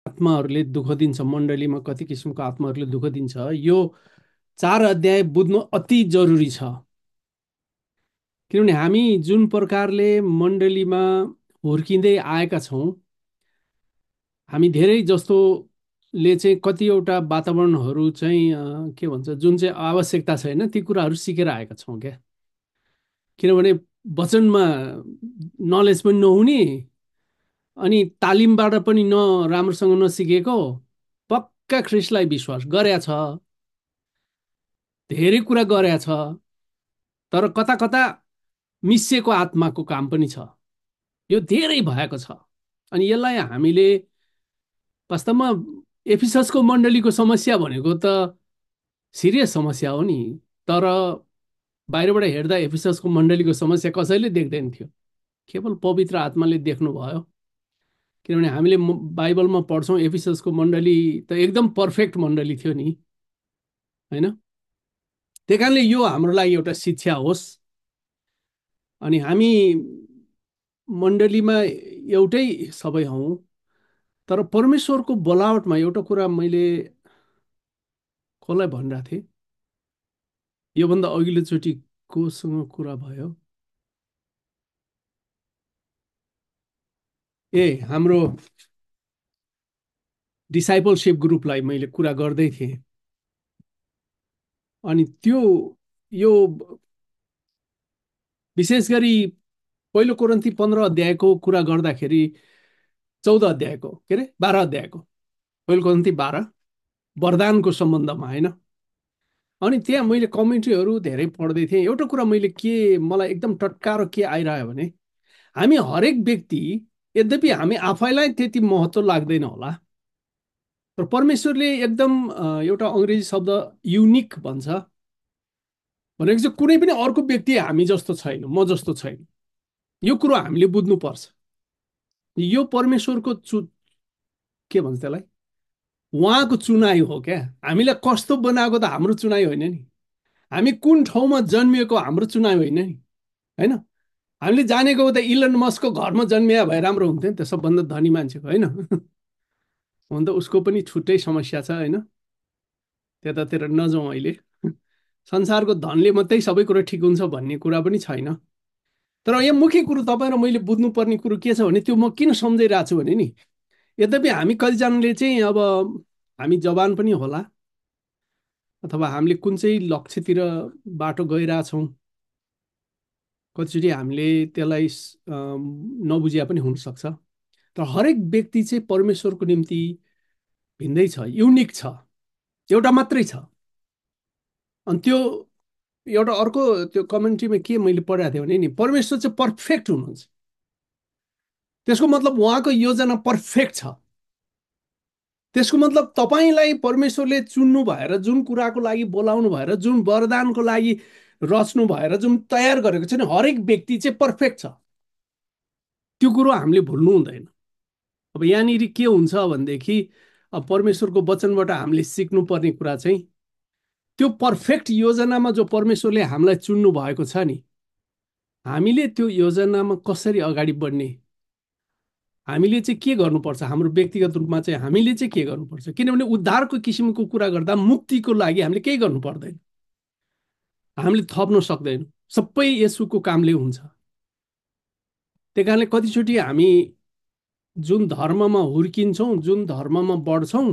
आत्माहरूले दुःख दिन्छ, मण्डलीमा कति किसिमको आत्माहरूले दुःख दिन्छ, यो 4 अध्याय बुझ्नु अति जरुरी छ। किनभने हामी जुन प्रकारले मण्डलीमा हुर्किँदै आएका छौँ, हामी धेरै जस्तोले चाहिँ कतिवटा वातावरणहरू चाहिँ के भन्छ, जुन चाहिँ आवश्यकता छैन ती कुराहरू सिकेर आएका छौँ क्या। किनभने वचनमा नलेज पनि नहुने, अनि तालिमबाट पनि राम्रोसँग नसिकेको, पक्का ख्रिस्टलाई विश्वास गरेका छ, धेरै कुरा गरेका छ, तर कता कता मिसिएको आत्माको काम पनि छ। यो धेरै भएको छ। अनि यसलाई हामीले वास्तवमा एफिससको मण्डलीको समस्या भनेको त सिरियस समस्या हो नि, तर बाहिरबाट हेर्दा एफिससको मण्डलीको समस्या कसैले देख्दैन थियो, केवल पवित्र आत्माले देख्नुभयो। किनभने हामीले बाइबलमा पढ्छौँ एफिससको मण्डली त एकदम पर्फेक्ट मण्डली थियो नि, होइन? त्यही कारणले यो हाम्रो लागि एउटा शिक्षा होस्। अनि हामी मण्डलीमा एउटै सबै हौँ, तर परमेश्वरको बोलावटमा एउटा कुरा मैले कसलाई भनिरहेको थिएँ, योभन्दा अघिल्लोचोटि कोसँग कुरा भयो, हाम्रो डिसाइपलसिप ग्रुपलाई मैले कुरा गर्दै थिएँ। अनि यो विशेष गरी पहिलो कोरिन्थी 15 अध्यायको कुरा गर्दाखेरि 14 अध्यायको के अरे 12 अध्यायको, पहिलो कोरिन्थी 12 वरदानको सम्बन्धमा, होइन? अनि त्यहाँ मैले कमेन्ट्रीहरू धेरै पढ्दै थिएँ। एउटा कुरा मलाई एकदम टटकारो के आइरह्यो भने, हामी हरेक व्यक्ति, यद्यपि हामी आफैलाई त्यति महत्त्व लाग्दैन होला, तर परमेश्वरले एकदम एउटा अङ्ग्रेजी शब्द युनिक भन्छ, भनेको चाहिँ कुनै पनि अर्को व्यक्ति हामी जस्तो छैन, म जस्तो छैन। यो कुरो हामीले बुझ्नुपर्छ। यो परमेश्वरको के भन्छ त्यसलाई, उहाँको चुनाइ हो क्या। हामीलाई कस्तो बनाएको त हाम्रो चुनाइ होइन नि, हामी कुन ठाउँमा जन्मिएको हाम्रो चुनाइ होइन नि, होइन? हामीले जानेको त इलन मस्कको घरमा जन्मिया भए राम्रो हुन्थ्यो नि त, सबभन्दा धनी मान्छेको, होइन? हुन त उसको पनि छुट्टै समस्या छ, होइन? त्यतातिर नजाउँ अहिले। संसारको धनले मात्रै सबै कुरो ठिक हुन्छ भन्ने कुरा पनि छैन। तर यहाँ मुख्य कुरो तपाईँ र मैले बुझ्नुपर्ने कुरो के छ भने, त्यो म किन सम्झाइरहेको छु भने नि, यद्यपि हामी कतिजनाले चाहिँ अब हामी जवान पनि होला, अथवा हामीले कुन चाहिँ लक्ष्यतिर बाटो गइरहेछौँ, कतिचोटि हामीले त्यसलाई नबुझिया पनि हुनसक्छ। तर हरेक व्यक्ति चाहिँ परमेश्वरको निम्ति भिन्दै छ, युनिक छ, एउटा मात्रै छ। अनि त्यो एउटा अर्को त्यो कमेन्ट्रीमा के मैले पढाएको थिएँ भने नि, परमेश्वर चाहिँ पर्फेक्ट हुनुहुन्छ, त्यसको मतलब उहाँको योजना पर्फेक्ट छ। त्यसको मतलब तपाईँलाई परमेश्वरले चुन्नु भएर, जुन कुराको लागि बोलाउनु भएर, जुन वरदानको लागि रच्नु भएर, जुन तयार गरेको छ नि, हरेक व्यक्ति चाहिँ पर्फेक्ट छ। त्यो कुरो हामीले भुल्नु हुँदैन। अब यहाँनिर के हुन्छ भनेदेखि, अब परमेश्वरको वचनबाट हामीले सिक्नुपर्ने कुरा चाहिँ, त्यो पर्फेक्ट योजनामा जो परमेश्वरले हामीलाई चुन्नु भएको छ नि, हामीले त्यो योजनामा कसरी अगाडि बढ्ने, हामीले चाहिँ के गर्नुपर्छ, हाम्रो व्यक्तिगत रूपमा चाहिँ हामीले चाहिँ के गर्नुपर्छ। किनभने उद्धारको किसिमको कुरा गर्दा मुक्तिको लागि हामीले केही गर्नु पर्दैन, हामीले थप्न सक्दैनौँ, सबै येशूको कामले हुन्छ। त्यही कारणले कतिचोटि हामी जुन धर्ममा हुर्किन्छौँ, जुन धर्ममा बढ्छौँ,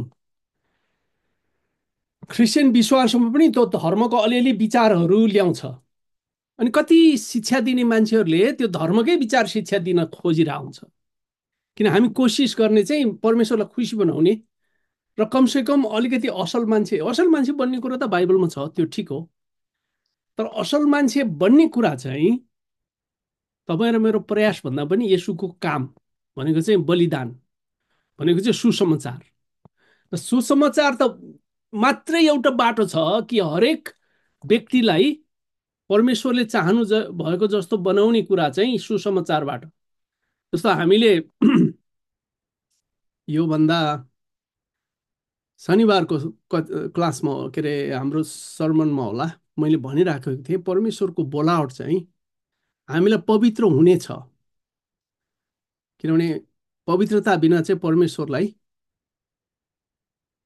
क्रिस्चियन विश्वासमा पनि त्यो धर्मको अलिअलि विचारहरू ल्याउँछ। अनि कति शिक्षा दिने मान्छेहरूले त्यो धर्मकै विचार शिक्षा दिन खोजिरहेको हुन्छ। किन हामी कोसिस गर्ने चाहिँ परमेश्वरलाई खुसी बनाउने र कमसेकम अलिकति असल मान्छे बन्ने कुरा त बाइबलमा छ, त्यो ठिक हो। तर असल मान्छे बन्ने कुरा चाहिँ तपाईँ र मेरो प्रयास भन्दा पनि येशूको काम भनेको चाहिँ बलिदान, भनेको चाहिँ सुसमाचार। र सुसमाचार त मात्रै एउटा बाटो छ कि हरेक व्यक्तिलाई परमेश्वरले चाहनु भएको जस्तो बनाउने कुरा चाहिँ सुसमाचारबाट। जस्तो हामीले योभन्दा शनिबारको क्लासमा, के अरे हाम्रो सर्मनमा होला, मैले भनिराखेको थिएँ परमेश्वरको बोलावट चाहिँ हामीलाई पवित्र हुनेछ। किनभने पवित्रता बिना चाहिँ परमेश्वरलाई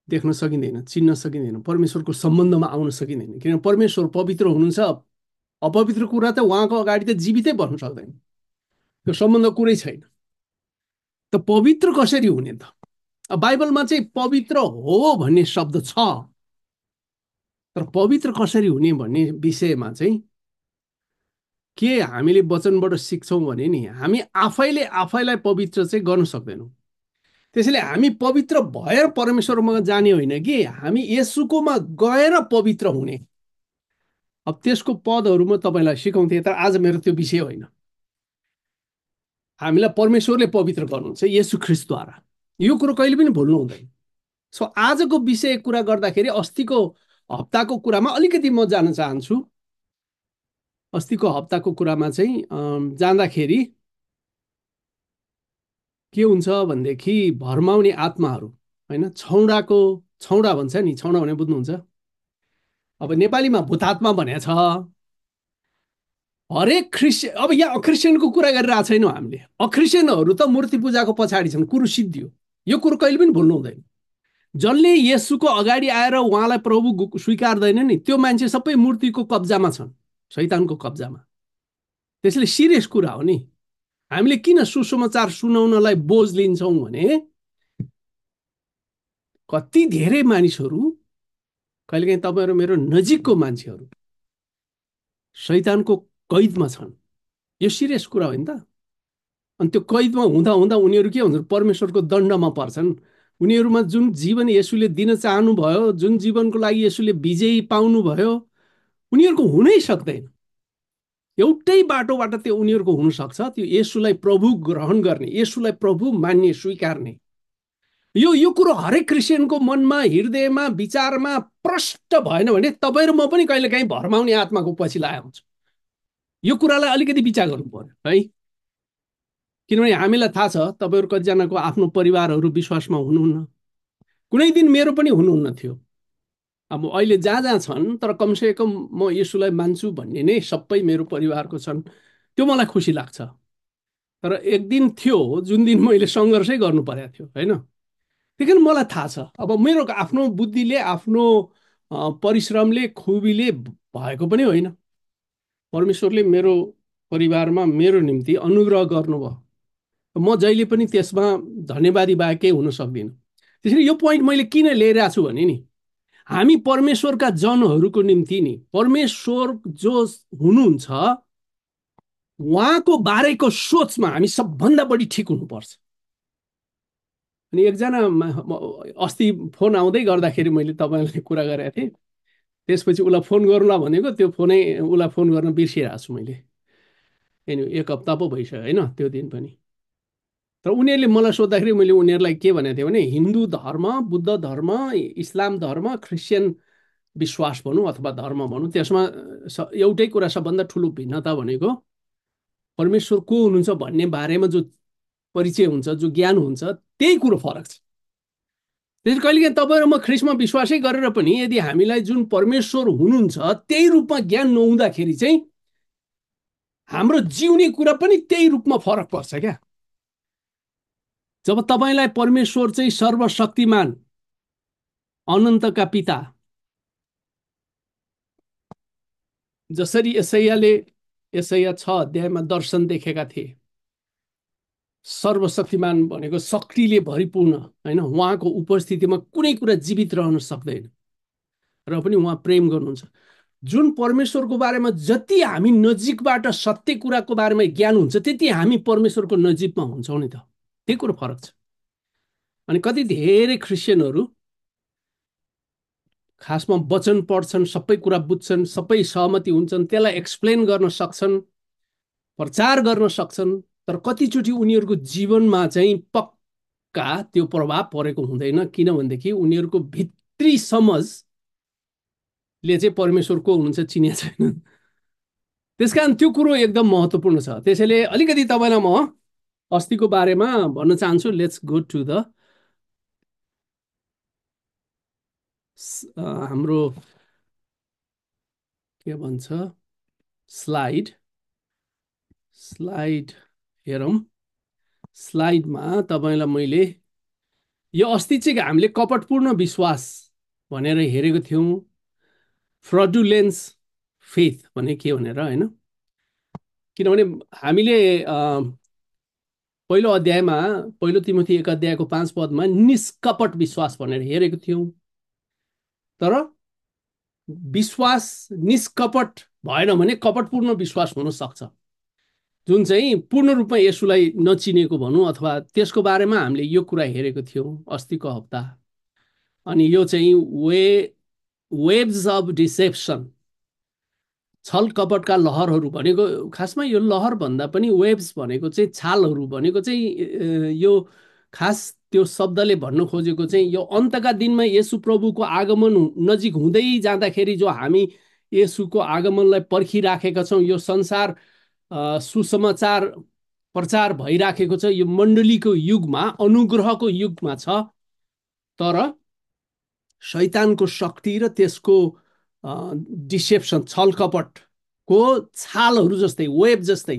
देख्न सकिँदैन, चिन्न सकिँदैन, परमेश्वरको सम्बन्धमा आउन सकिँदैन। किनभने परमेश्वर पवित्र हुनुहुन्छ, अपवित्र कुरा त उहाँको अगाडि त जीवितै बस्न सक्दैन, त्यो सम्बन्ध कुरै छैन। त पवित्र कसरी हुने त? बाइबलमा चाहिँ पवित्र हो भन्ने शब्द छ, तर पवित्र कसरी हुने भन्ने विषयमा चाहिँ के हामीले वचनबाट सिक्छौँ भने नि, हामी आफैले आफैलाई पवित्र चाहिँ गर्न सक्दैनौँ। त्यसैले हामी पवित्र भएर परमेश्वरमा जाने होइन कि हामी येशूकोमा गएर पवित्र हुने। अब त्यसको पदहरू म तपाईँलाई सिकाउँथेँ, तर आज मेरो त्यो विषय होइन। हामीलाई परमेश्वरले पवित्र गर्नुहुन्छ येशू ख्रिस्टद्वारा, यो कुरो कहिले पनि भुल्नु हुँदैन। सो आजको विषय कुरा गर्दाखेरि अस्तिको हप्ताको कुरामा अलिकति म जान चाहन्छु। अस्तिको हप्ताको कुरामा चाहिँ जाँदाखेरि के हुन्छ भनेदेखि भरमाउने आत्माहरू, होइन, छौडा भन्छ नि, छौडा भने बुझ्नुहुन्छ? अब नेपालीमा भूतात्मा भनेको छ। हरेक क्रिस्चियन, अब यहाँ अक्रिस्चियनको कुरा गरिरहेको छैनौँ हामीले। अक्रिस्चियनहरू त मूर्ति पूजाको पछाडि छन्, कुरो सिद्धियो। यो कुरो कहिले पनि भुल्नु हुँदैन। जसले येशूको अगाडि आएर उहाँलाई प्रभु स्वीकार्दैन नि, त्यो मान्छे सबै मूर्तिको कब्जामा छन्, शैतानको कब्जामा। त्यसले सिरियस कुरा हो नि। हामीले किन सुसमाचार सुनाउनलाई बोझ लिन्छौँ भने कति धेरै मानिसहरू, कहिलेकाहीँ तपाईँहरू मेरो नजिकको मान्छेहरू शैतानको कैदमा छन्। यो सिरियस कुरा होइन त? अनि त्यो कैदमा हुँदा हुँदा उनीहरू के हुन्छ, परमेश्वरको दण्डमा पर्छन्। उनीहरूमा जुन जीवन येशूले दिन चाहनुभयो, जुन जीवनको लागि येशूले विजयी पाउनुभयो, उनीहरूको हुनै सक्दैन। एउटै बाटोबाट त्यो उनीहरूको हुनसक्छ, त्यो येशूलाई प्रभु ग्रहण गर्ने, येशूलाई प्रभु मान्ने, स्वीकार्ने। यो कुरो हरेक क्रिस्चियनको मनमा, हृदयमा, विचारमा प्रष्ट भएन भने तपाईँहरू म पनि कहिलेकाहीँ भरमाउने आत्माको पछि लागेको हुन्छु। यो कुरालाई अलिकति विचार गर्नु पर्यो है। किनभने हामीलाई थाहा छ तपाईँहरू कतिजनाको आफ्नो परिवारहरू विश्वासमा हुनुहुन्न। कुनै दिन मेरो पनि हुनुहुन्न थियो। अब अहिले जहाँ जहाँ छन्, तर कमसेकम म येशूलाई मान्छु भन्ने नै सबै मेरो परिवारको छन्, त्यो मलाई खुसी लाग्छ। तर एक दिन थियो जुन दिन मैले सङ्घर्षै गर्नु परेको थियो, होइन? त्यही कारण मलाई थाहा छ, अब मेरो आफ्नो बुद्धिले, आफ्नो परिश्रमले, खुबीले भएको पनि होइन। परमेश्वरले मेरो परिवारमा मेरो निम्ति अनुग्रह गर्नुभयो। म जहिले पनि त्यसमा धन्यवादी बाहेकै हुन सक्दिनँ। त्यसरी यो पोइन्ट मैले किन ल्याइरहेको छु भने नि, हामी परमेश्वरका जनहरूको निम्ति नि परमेश्वर जो हुनुहुन्छ उहाँको बारेको सोचमा हामी सबभन्दा बढी ठिक हुनुपर्छ। अनि एकजना अस्ति फोन आउँदै गर्दाखेरि मैले तपाईँलाई कुरा गरेको थिएँ, त्यसपछि उसलाई फोन गरौँला भनेको, त्यो फोनै उसलाई फोन गर्न बिर्सिरहेको छु मैले। एनी एक हप्ता पो भइसक्यो, होइन? त्यो दिन पनि। तर उनीहरूले मलाई सोद्धाखेरि मैले उनीहरूलाई के भनेको थिएँ भने, हिन्दू धर्म, बुद्ध धर्म, इस्लाम धर्म, क्रिस्चियन विश्वास भनौँ अथवा धर्म भनौँ, त्यसमा एउटै कुरा सबभन्दा ठुलो भिन्नता भनेको परमेश्वर को हुनुहुन्छ भन्ने बारेमा जो परिचय हुन्छ, जो ज्ञान हुन्छ, त्यही कुरो फरक छ। त्यसै कहिलेकाहीँ तपाईँ र म ख्रिस्टमा विश्वासै गरेर पनि यदि हामीलाई जुन परमेश्वर हुनुहुन्छ त्यही रूपमा ज्ञान नहुँदाखेरि चाहिँ हाम्रो जिउने कुरा पनि त्यही रूपमा फरक पर्छ क्या। जब तपाईँलाई परमेश्वर चाहिँ सर्वशक्तिमान, अनन्तका पिता, जसरी यसैया 6 अध्यायमा दर्शन देखेका थिए, सर्वशक्तिमान भनेको शक्तिले भरिपूर्ण, होइन? उहाँको उपस्थितिमा कुनै कुरा जीवित रहन सक्दैन, र पनि उहाँ प्रेम गर्नुहुन्छ। जुन परमेश्वरको बारेमा जति हामी नजिकबाट सत्य कुराको बारेमा ज्ञान हुन्छ, त्यति हामी परमेश्वरको नजिकमा हुन्छौँ नि त। त्यही कुरो फरक छ। अनि कति धेरै क्रिस्चियनहरू खासमा वचन पढ्छन्, सबै कुरा बुझ्छन्, सबै सहमति हुन्छन्, त्यसलाई एक्सप्लेन गर्न सक्छन्, प्रचार गर्न सक्छन्, तर कतिचोटि उनीहरूको जीवनमा चाहिँ पक्का त्यो प्रभाव परेको हुँदैन। किनभनेदेखि उनीहरूको भित्री समझले चाहिँ परमेश्वर को हुनुहुन्छ चिनिया छैन। त्यसकारण त्यो कुरो एकदम महत्त्वपूर्ण छ। त्यसैले अलिकति तपाईँलाई म अस्तिको बारेमा भन्न चाहन्छु। लेट्स गो टु द हाम्रो के भन्छ स्लाइड हेरौँ। स्लाइडमा तपाईँलाई मैले यो अस्ति चाहिँ हामीले कपटपूर्ण विश्वास भनेर हेरेको थियौँ, फ्रडुलेन्स फेथ भने के भनेर, होइन? किनभने हामीले पहिलो अध्यायमा, पहिलो तिमोथी 1 अध्यायको 5 पदमा निष्कपट विश्वास भनेर हेरेको थियौँ। तर विश्वास निष्कपट भएन भने कपटपूर्ण विश्वास हुन सक्छ, जुन चाहिँ पूर्ण रूपमा यसुलाई नचिनेको भनौँ, अथवा त्यसको बारेमा हामीले यो कुरा हेरेको थियौँ अस्तिको हप्ता। अनि यो चाहिँ वेब्स अफ डिसेप्सन, छल कपटका लहरहरू भनेको, खासमा यो लहर भन्दा पनि वेब्स भनेको चाहिँ छालहरू भनेको चाहिँ यो खास त्यो शब्दले भन्न खोजेको चाहिँ यो अन्तका दिनमा येशू प्रभुको आगमन नजिक हुँदै जाँदाखेरि जो हामी येशूको आगमनलाई पर्खिराखेका छौँ, यो संसार सुसमाचार प्रचार भइराखेको छ, यो मण्डलीको युगमा, अनुग्रहको युगमा छ। तर शैतानको शक्ति र त्यसको डिसेप्सन, छल कपटको छालहरू जस्तै, वेब जस्तै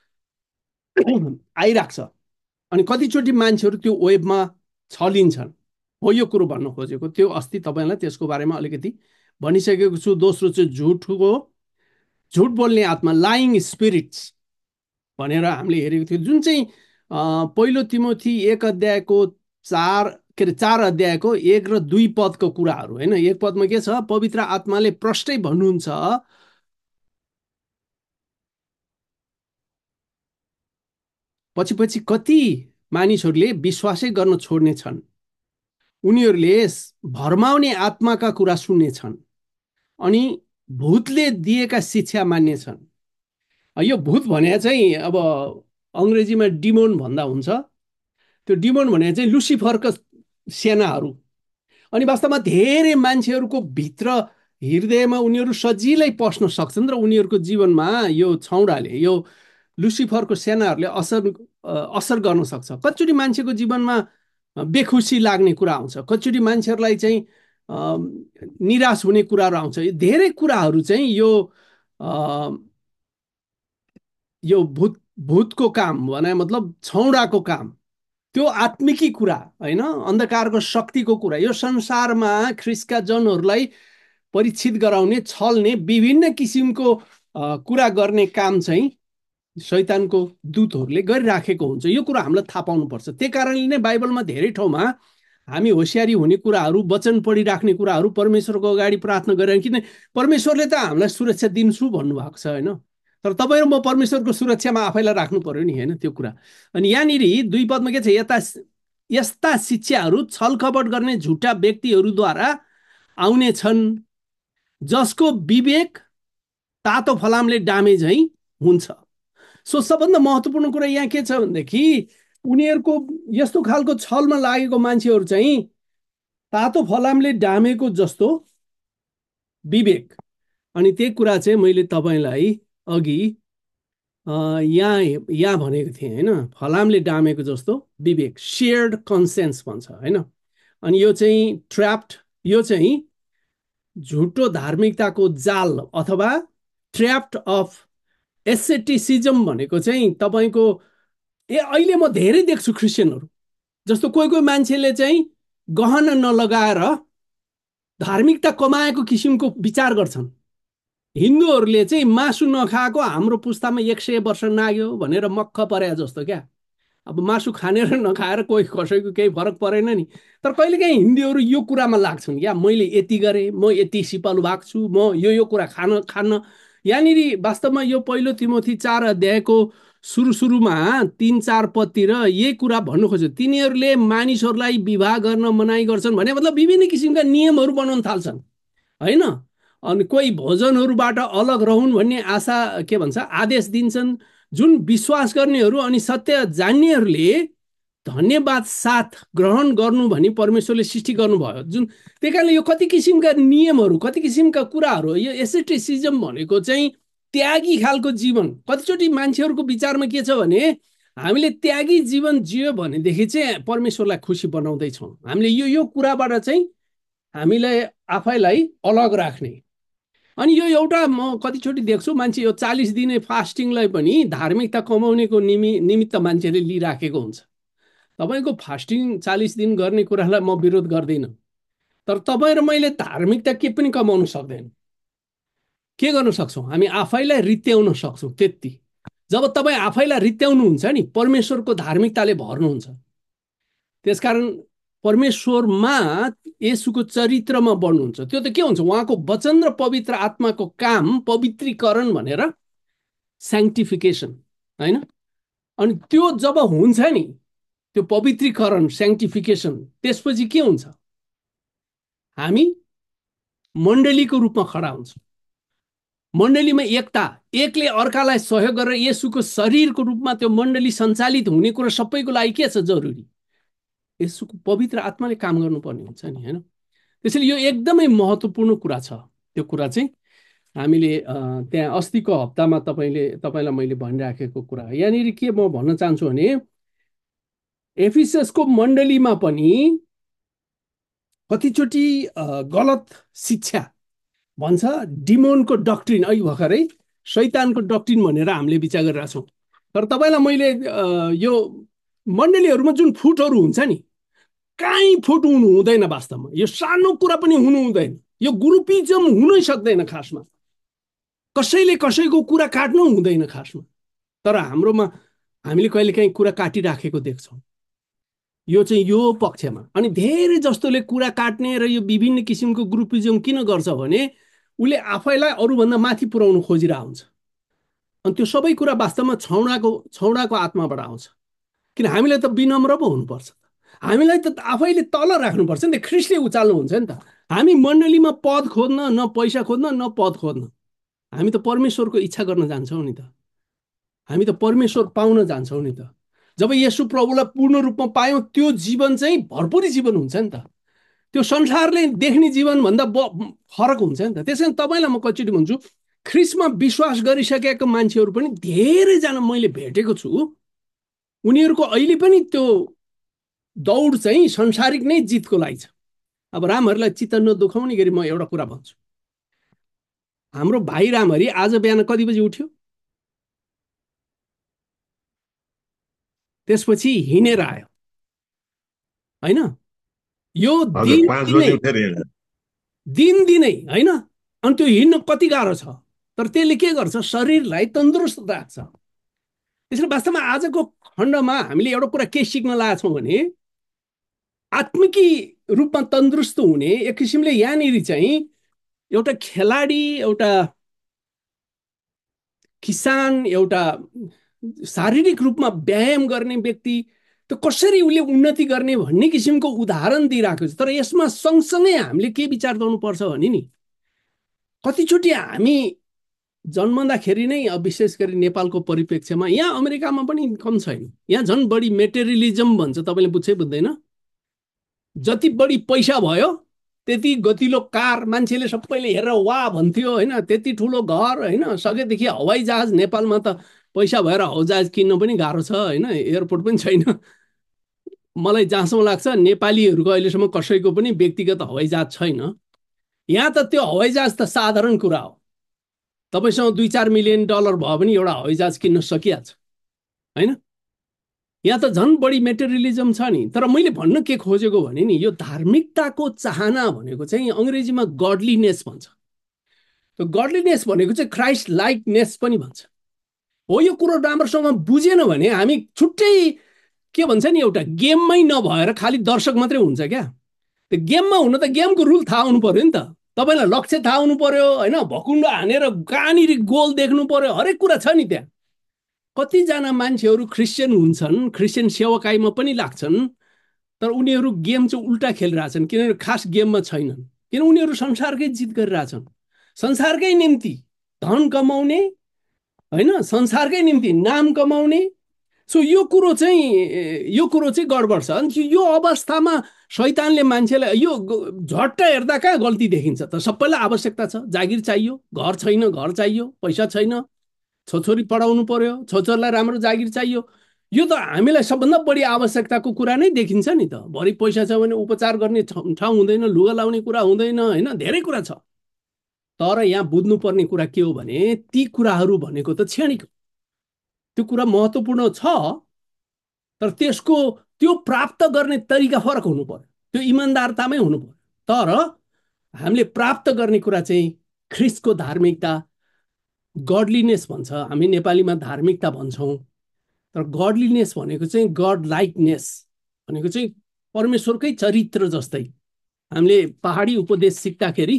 आइरहेको छ। अनि कतिचोटि मान्छेहरू त्यो वेबमा छलिन्छन्, हो यो कुरो भन्न खोजेको। त्यो अस्ति तपाईँलाई त्यसको बारेमा अलिकति भनिसकेको छु। दोस्रो चाहिँ झुट बोल्ने आत्मा, लाइङ स्पिरिट्स भनेर हामीले हेरेको थियौँ, जुन चाहिँ पहिलो तिमोथी 4 अध्यायको 1 र 2 पदको कुराहरू, होइन? 1 पदमा के छ? पवित्र आत्माले प्रष्टै भन्नुहुन्छ, पछि पछि कति मानिसहरूले विश्वासै गर्न छोड्नेछन्, उनीहरूले भरमाउने आत्माका कुरा सुन्नेछन् अनि भूतले दिएका शिक्षा मान्नेछन्। यो भूत भने चाहिँ अब अङ्ग्रेजीमा डिमोन भन्दा हुन्छ। त्यो डिमोन भने चाहिँ लुसिफरका सेनाहरू। अनि वास्तवमा धेरै मान्छेहरूको भित्र हृदयमा उनीहरू सजिलै पस्न सक्छन् र उनीहरूको जीवनमा यो छौडाले, यो लुसिफरको सेनाहरूले असर गर्न सक्छ। कतिचोटि मान्छेको जीवनमा बेखुसी लाग्ने कुरा आउँछ, कतिचोटि मान्छेहरूलाई चाहिँ निराश हुने कुराहरू आउँछ। धेरै कुराहरू चाहिँ यो भूतको काम भने, मतलब छौडाको काम, त्यो आत्मिकी कुरा होइन, अन्धकारको शक्तिको कुरा। यो संसारमा ख्रिस्टका जनहरूलाई परीक्षित गराउने, छल्ने, विभिन्न किसिमको कुरा गर्ने काम चाहिँ शैतानको दूतहरूले गरिराखेको हुन्छ। यो कुरा हामीलाई थाहा पाउनुपर्छ। त्यही कारणले नै बाइबलमा धेरै ठाउँमा हामी होसियारी हुने कुराहरू, वचन पढिराख्ने कुराहरू, परमेश्वरको अगाडि प्रार्थना गरेर, किन परमेश्वरले त हामीलाई सुरक्षा दिन्छु भन्नुभएको छ, होइन? तर तपाईँ र म परमेश्वरको सुरक्षामा आफैलाई राख्नु पर्यो नि, होइन? त्यो कुरा। अनि यहाँनिर 2 पदमा के छ? यस्ता शिक्षाहरू छलकपट गर्ने झुटा व्यक्तिहरूद्वारा आउने छन्, जसको विवेक तातो फलामले डामे झैँ हुन्छ। सो सबभन्दा महत्त्वपूर्ण कुरा यहाँ के छ भनेदेखि, उनीहरूको यस्तो खालको छलमा लागेको मान्छेहरू चाहिँ तातो फलामले डामेको जस्तो विवेक। अनि त्यही कुरा चाहिँ मैले तपाईँलाई अघि यहाँ भनेको थिएँ, होइन? फलामले डामेको जस्तो विवेक, सेयर्ड कन्सेन्स भन्छ, होइन? अनि यो चाहिँ ट्र्याप्ड, यो चाहिँ झुटो धार्मिकताको जाल अथवा ट्र्याप्ड अफ एसेटिसिजम भनेको चाहिँ तपाईँको अहिले म धेरै देख्छु क्रिस्चियनहरू जस्तो कोही कोही मान्छेले चाहिँ गहना नलगाएर धार्मिकता कमाएको किसिमको विचार गर्छन्। हिन्दूहरूले चाहिँ मासु नखाएको हाम्रो पुस्तामा 100 वर्ष नाग्यो भनेर मक्ख परे जस्तो क्या। अब मासु खाने र नखाएर कोही कसैको केही फरक परेन नि। तर कहिलेकाहीँ हिन्दूहरू यो कुरामा लाग्छन् क्या, मैले यति गरेँ, म यति सिपालु भएको छु, म यो कुरा खान्न। यहाँनिर वास्तवमा यो पहिलो तिमोथी 4 अध्यायको सुरुमा 3-4 पदतिर यही कुरा भन्नु खोज्छ। तिनीहरूले मानिसहरूलाई विवाह गर्न मनाइ गर्छन् भने मतलब विभिन्न किसिमका नियमहरू बनाउन थाल्छन्, होइन? अनि कोही भोजनहरूबाट अलग रहन् भन्ने के भन्छ, आदेश दिन्छन्, जुन विश्वास गर्नेहरू अनि सत्य जान्नेहरूले धन्यवाद साथ ग्रहण गर्नु भनी परमेश्वरले सृष्टि गर्नुभयो। जुन त्यही कारणले यो कति किसिमका नियमहरू, कति किसिमका कुराहरू, यो एसेटिसिजम भनेको चाहिँ त्यागी खालको जीवन। कतिचोटि मान्छेहरूको विचारमा के छ भने, हामीले त्यागी जीवन जियो भनेदेखि चाहिँ परमेश्वरलाई खुसी बनाउँदैछौँ। हामीले यो कुराबाट चाहिँ हामीलाई आफैलाई अलग राख्ने। अनि यो एउटा म कतिचोटि देख्छु, मान्छे यो 40 दिने फास्टिङलाई पनि धार्मिकता कमाउनेको निमित्त मान्छेले लिइराखेको हुन्छ। तपाईँको फास्टिङ 40 दिन गर्ने कुरालाई म विरोध गर्दिनँ, तर तपाईँ र मैले धार्मिकता के पनि कमाउन सक्दैन। के गर्न सक्छौँ हामी? आफैलाई रित्याउन सक्छौँ, त्यति। जब तपाईँ आफैलाई रित्याउनुहुन्छ नि, परमेश्वरको धार्मिकताले भर्नुहुन्छ। त्यसकारण परमेश्वरमा येशूको चरित्रमा बढ्नुहुन्छ। त्यो त के हुन्छ? उहाँको वचन र पवित्र आत्माको काम, पवित्रीकरण भनेर, स्याङ्क्टिफिकेसन, होइन? अनि त्यो जब हुन्छ नि, त्यो पवित्रीकरण, स्याङ्क्टिफिकेसन, त्यसपछि के हुन्छ? हामी मण्डलीको रूपमा खडा हुन्छौँ। मण्डलीमा एकता, एकले अर्कालाई सहयोग गरेर येशूको शरीरको रूपमा त्यो मण्डली सञ्चालित हुने कुरा सबैको लागि के छ जरुरी? येशूको पवित्र आत्माले काम गर्नुपर्ने हुन्छ नि, होइन? त्यसैले यो एकदमै महत्त्वपूर्ण कुरा छ। त्यो कुरा चाहिँ हामीले त्यहाँ अस्तिको हप्तामा तपाईँलाई मैले भनिराखेको कुरा। यहाँनिर के म भन्न चाहन्छु भने, एफिससको मण्डलीमा पनि कतिचोटि गलत शिक्षा भन्छ, डिमोनको डक्ट्रिन, अहिले भर्खरै शैतानको डक्ट्रिन भनेर हामीले विचार गरिरहेको छौँ। तर तपाईँलाई मैले यो मण्डलीहरूमा जुन फुटहरू हुन्छ नि, काहीँ फुट हुनु हुँदैन वास्तवमा। यो सानो कुरा पनि हुनु हुँदैन। यो ग्रुपिजम हुनै सक्दैन खासमा। कसैले कसैको कुरा काट्नु हुँदैन खासमा। तर हाम्रोमा हामीले कहिलेकाहीँ कुरा काटिराखेको देख्छौँ। यो चाहिँ यो पक्षमा। अनि धेरै जस्तोले कुरा काट्ने र यो विभिन्न किसिमको ग्रुपिजम किन गर्छ भने उसले आफैलाई अरूभन्दा माथि पुर्याउनु खोजिरहेको हुन्छ। अनि त्यो सबै कुरा वास्तवमा छौडाको आत्माबाट आउँछ। किन हामीलाई त विनम्र पो हुनुपर्छ, हामीलाई त आफैले तल राख्नुपर्छ नि त। ख्रिस्टले उचाल्नुहुन्छ नि त। हामी मण्डलीमा पद खोज्न, न पैसा खोज्न, न पद खोज्न। हामी त परमेश्वरको इच्छा गर्न जान्छौँ नि त। हामी त परमेश्वर पाउन जान्छौँ नि त। जब येशू प्रभुलाई पूर्ण रूपमा पायौँ, त्यो जीवन चाहिँ भरपुरी जीवन हुन्छ नि त। त्यो संसारले देख्ने जीवनभन्दा फरक हुन्छ नि त। त्यसैले तपाईँलाई म कतिचोटि भन्छु, ख्रिस्टमा विश्वास गरिसकेका मान्छेहरू पनि धेरैजना मैले भेटेको छु। उनीहरूको अहिले पनि त्यो दौड चाहिँ संसारिक नै जितको लागि छ। अब रामहरीलाई चित्त नदुखाउने गरी म एउटा कुरा भन्छु। हाम्रो भाइ रामहरी आज बिहान कति बजी उठ्यो? त्यसपछि हिँडेर आयो, होइन? यो दिनै होइन? अनि त्यो हिँड्न कति गाह्रो छ, तर त्यसले के गर्छ? शरीरलाई तन्दुरुस्त राख्छ। त्यसले वास्तवमा आजको खण्डमा हामीले एउटा कुरा के सिक्न लागेका छौँ भने, आत्मिकी रूपमा तन्दुरुस्त हुने एक किसिमले यहाँनिर चाहिँ एउटा खेलाडी, एउटा किसान, एउटा शारीरिक रूपमा व्यायाम गर्ने व्यक्ति त कसरी उसले उन्नति गर्ने भन्ने किसिमको उदाहरण दिइरहेको छ। तर यसमा सँगसँगै हामीले के विचार गर्नुपर्छ भने नि, कतिचोटि हामी जन्मदाखेरि नै, विशेष गरी नेपालको परिप्रेक्ष्यमा, यहाँ अमेरिकामा पनि कम छैन, यहाँ झन् बढी मेटेरियलिजम भन्छ। तपाईँले बुझ्छै बुझ्दैन? जति बढी पैसा भयो त्यति गतिलो कार, मान्छेले सबैले हेरेर वा भन्थ्यो, होइन? त्यति ठुलो घर, होइन? सकेदेखि हवाई जहाज। नेपालमा त पैसा भएर हवाई जहाज किन्न पनि गाह्रो छ, होइन? एयरपोर्ट पनि छैन। मलाई जहाँसम्म लाग्छ नेपालीहरूको अहिलेसम्म कसैको पनि व्यक्तिगत हवाई जहाज छैन। यहाँ त त्यो हवाई जहाज त साधारण कुरा हो। तपाईँसँग 2-4 मिलियन डलर भयो भने एउटा हवाई जहाज किन्न सकिहाल्छ, होइन? यहाँ त झन् बढी मेटेरियलिजम छ नि। तर मैले भन्न के खोजेको भने नि, यो धार्मिकताको चाहना भनेको चाहिँ अङ्ग्रेजीमा गडलिनेस भन्छ। त्यो गडलिनेस भनेको चाहिँ क्राइस्ट लाइकनेस पनि भन्छ। हो, यो कुरो राम्रोसँग बुझेन भने हामी छुट्टै के भन्छ नि, एउटा गेममै नभएर खालि दर्शक मात्रै हुन्छ क्या। त्यो गेममा हुन त गेमको रुल थाहा हुनु पर्यो नि त। तपाईँलाई लक्ष्य थाहा हुनु पर्यो, होइन? भकुन्डो हानेर कहाँनिर गोल देख्नु पर्यो, हरेक कुरा छ नि त्यहाँ। कतिजना मान्छेहरू क्रिस्चियन हुन्छन्, क्रिस्चियन सेवाकाईमा पनि लाग्छन्, तर उनीहरू गेम चाहिँ उल्टा खेलिरहेछन्। किनभने खास गेममा छैनन्, किन उनीहरू संसारकै जित गरिरहेछन्। संसारकै निम्ति धन कमाउने, होइन? संसारकै निम्ति नाम कमाउने। सो यो कुरो चाहिँ गडबड छ। अनि यो अवस्थामा शैतानले मान्छेलाई यो झट्ट हेर्दा कहाँ गल्ती देखिन्छ त? सबैलाई आवश्यकता छ, जागिर चाहियो, घर छैन घर चाहियो, पैसा छैन, छोरी पढाउनु पर्यो, छोरीलाई राम्रो जागिर चाहियो। यो त हामीलाई सबभन्दा बढी आवश्यकताको कुरा नै देखिन्छ नि त। भरि पैसा छ भने उपचार गर्ने ठाउँ हुँदैन, लुगा लाउने कुरा हुँदैन, होइन? धेरै कुरा छ। तर यहाँ बुझ्नुपर्ने कुरा के हो भने, ती कुराहरू भनेको त क्षणिक हो। त्यो कुरा महत्त्वपूर्ण छ, तर त्यसको त्यो प्राप्त गर्ने तरिका फरक हुनु पर्यो, त्यो इमान्दारतामै हुनु पर्यो। तर हामीले प्राप्त गर्ने कुरा चाहिँ ख्रिस्टको धार्मिकता, गडलिनेस भन्छ, हामी नेपालीमा धार्मिकता भन्छौँ, तर गडलिनेस भनेको चाहिँ गड लाइकनेस भनेको चाहिँ परमेश्वरकै चरित्र जस्तै। हामीले पहाडी उपदेश सिक्दाखेरि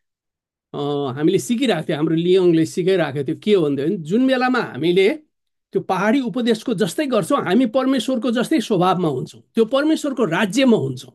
हामीले सिकिरहेको थियो, हाम्रो लियोङले सिकाइरहेको थियो के हो भन्दाखेरि जुन बेलामा हामीले त्यो पहाडी उपदेशको जस्तै गर्छौँ हामी परमेश्वरको जस्तै स्वभावमा हुन्छौँ, त्यो परमेश्वरको राज्यमा हुन्छौँ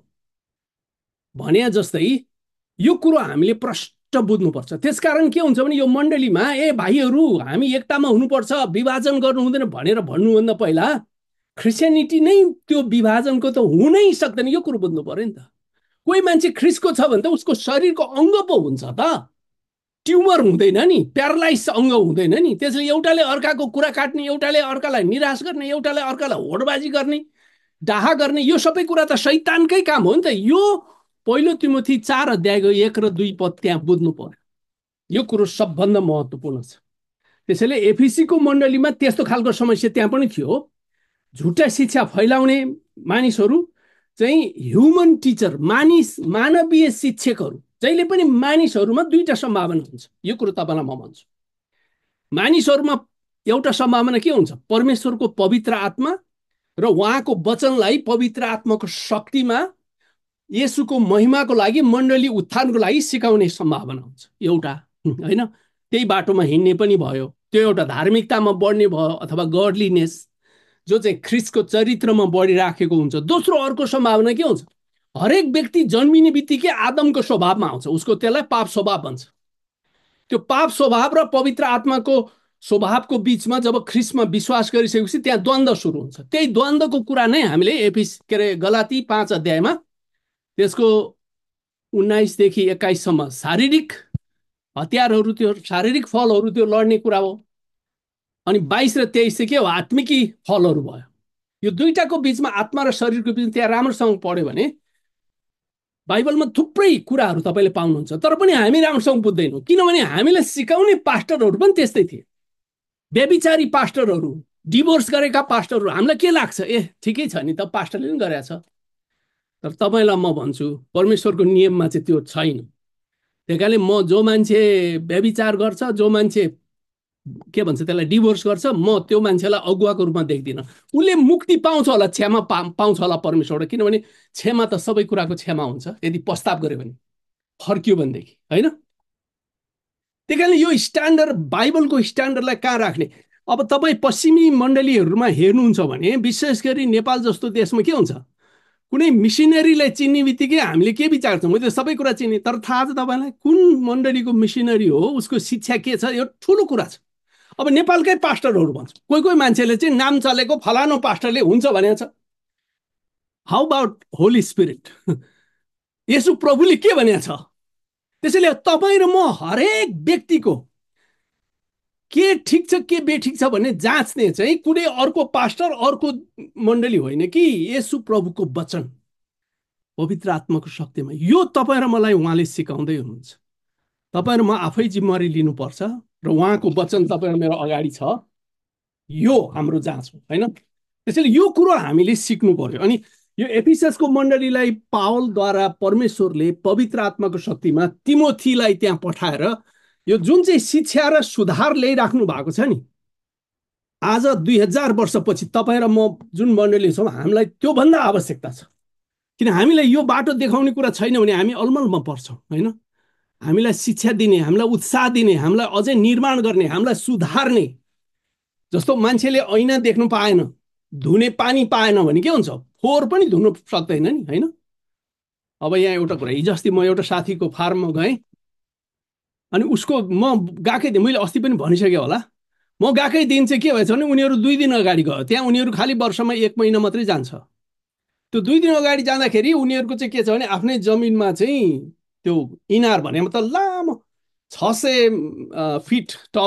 भने जस्तै यो कुरो हामीले प्रष्ट बुझ्नुपर्छ। त्यसकारण के हुन्छ भने यो मण्डलीमा भाइहरू हामी एकतामा हुनुपर्छ, विभाजन गर्नु हुँदैन भनेर भन्नुभन्दा पहिला क्रिस्चियनिटी नै त्यो विभाजनको त हुनै सक्दैन, यो कुरो बुझ्नु पर्यो नि त। कोही मान्छे ख्रिस्टको छ भने त उसको शरीरको अङ्ग पो हुन्छ त, ट्युमर हुँदैन नि, प्यारालाइज अङ्ग हुँदैन नि। त्यसले एउटाले अर्काको कुरा काट्ने, एउटाले अर्कालाई निराश गर्ने, एउटाले अर्कालाई होडबाजी गर्ने, डाहा गर्ने, यो सबै कुरा त शैतानकै काम हो नि त। यो पहिलो तिमोथी 4:1-2 त्यहाँ बुझ्नु पर्यो, यो कुरो सबभन्दा महत्त्वपूर्ण छ। त्यसैले एफिसीको मण्डलीमा त्यस्तो खालको समस्या त्यहाँ पनि थियो। झुटा शिक्षा फैलाउने मानिसहरू चाहिँ ह्युमन टिचर, मानवीय शिक्षकहरू, जहिले पनि मानिसहरूमा दुईटा सम्भावना हुन्छ। यो कुरो तपाईँलाई म भन्छु, मानिसहरूमा एउटा सम्भावना के हुन्छ, परमेश्वरको पवित्र आत्मा र उहाँको वचनलाई पवित्र आत्माको शक्तिमा येशूको महिमाको लागि, मण्डली उत्थानको लागि सिकाउने सम्भावना हुन्छ एउटा, होइन? त्यही बाटोमा हिँड्ने पनि भयो, त्यो एउटा धार्मिकतामा बढ्ने भयो अथवा गडलिनेस जो चाहिँ ख्रिस्टको चरित्रमा बढिराखेको हुन्छ। दोस्रो अर्को सम्भावना के हुन्छ, हरेक व्यक्ति जन्मिने बित्तिकै आदमको स्वभावमा आउँछ, उसको त्यसलाई पाप स्वभाव भन्छ। त्यो पाप स्वभाव र पवित्र आत्माको स्वभावको बिचमा जब ख्रिस्टमा विश्वास गरिसकेपछि त्यहाँ द्वन्द्व सुरु हुन्छ। त्यही द्वन्द्वको कुरा नै हामीले गलाती 5 त्यसको 19-21 शारीरिक हतियारहरू, त्यो शारीरिक फलहरू त्यो लड्ने कुरा हो। अनि 22 र 23 चाहिँ के हो, आत्मिकी फलहरू भयो। यो दुईटाको बिचमा, आत्मा र शरीरको बिचमा त्यहाँ राम्रोसँग पढ्यो भने बाइबलमा थुप्रै कुराहरू तपाईँले पाउनुहुन्छ। तर पनि हामी राम्रोसँग बुझ्दैनौँ, किनभने हामीलाई सिकाउने पास्टरहरू पनि त्यस्तै थिए, व्यभिचारी पास्टरहरू, डिभोर्स गरेका पास्टरहरू। हामीलाई के लाग्छ, ठिकै छ नि त, पास्टरले पनि गरेको छ। तर तपाईँलाई म भन्छु परमेश्वरको नियममा चाहिँ त्यो छैन। त्यही कारणले म जो मान्छे व्यभिचार गर्छ, जो मान्छे के भन्छ त्यसलाई डिभोर्स गर्छ, म त्यो मान्छेलाई अगुवाको रूपमा देख्दिनँ। उसले मुक्ति पाउँछ होला, क्षमा पाउँछ होला परमेश्वरबाट, किनभने क्षमा त सबै कुराको क्षमा हुन्छ यदि प्रस्ताव गर्यो भने, फर्कियो भनेदेखि, होइन? त्यही कारणले यो स्ट्यान्डर्ड, बाइबलको स्ट्यान्डर्डलाई कहाँ राख्ने? अब तपाईँ पश्चिमी मण्डलीहरूमा हेर्नुहुन्छ भने, विशेष गरी नेपाल जस्तो देशमा के हुन्छ, कुनै मिसिनरीलाई चिन्ने बित्तिकै हामीले के विचार्छौँ, मैले सबै कुरा चिने, तर थाहा छ तपाईँलाई कुन मण्डलीको मिसिनरी हो, उसको शिक्षा के छ, यो ठुलो कुरा छ। अब नेपालकै पास्टरहरू भन्छ, कोही कोही मान्छेले चाहिँ नाम चलेको फलानो पास्टरले हुन्छ भनेको छ। हाउ अबाउट होली स्पिरिट, येशू प्रभुले के भनेको छ? त्यसैले तपाईँ र म हरेक व्यक्तिको के ठिक छ के बेठिक छ भन्ने जाँच्ने चाहिँ कुनै अर्को पास्टर, अर्को मण्डली होइन कि येशू प्रभुको वचन, पवित्र आत्माको शक्तिमा। यो तपाईँ र मलाई उहाँले सिकाउँदै हुनुहुन्छ। तपाईँ र म आफै जिम्मेवारी लिनुपर्छ र उहाँको वचन तपाईँ र मेरो अगाडि छ, यो हाम्रो जाँच हो, होइन? त्यसैले यो कुरो हामीले सिक्नु पर्यो। अनि यो एफिससको मण्डलीलाई पावलद्वारा परमेश्वरले पवित्र आत्माको शक्तिमा तिमोथीलाई त्यहाँ पठाएर यो जुन चाहिँ शिक्षा र सुधार ल्याइराख्नु भएको छ नि, आज 2000 वर्षपछि तपाईँ र म जुन मण्डली छौँ, हामीलाई त्योभन्दा आवश्यकता छ। किन हामीलाई यो बाटो देखाउने कुरा छैन भने हामी अलमलमा पर्छौँ, होइन? हामीलाई शिक्षा दिने, हामीलाई उत्साह दिने, हामीलाई अझै निर्माण गर्ने, हामीलाई सुधार्ने। जस्तो मान्छेले ऐना देख्नु पाएन, धुने पानी पाएन भने के हुन्छ, फोहोर पनि धुनु सक्दैन नि, होइन? अब यहाँ एउटा कुरा, हिजो अस्ति म एउटा साथीको फार्ममा गएँ, अनि उसको म गएकै दिन, मैले अस्ति पनि भनिसकेँ होला, म गएकै दिन चाहिँ के भएछ भने उनीहरू 2 दिन अगाडि गयो त्यहाँ। उनीहरू खालि वर्षमा 1 महिना मात्रै जान्छ। त्यो 2 दिन अगाडि जाँदाखेरि उनीहरूको चाहिँ के छ भने आफ्नै जमिनमा चाहिँ त्यो इनार भनेमा त लामो 600 फिट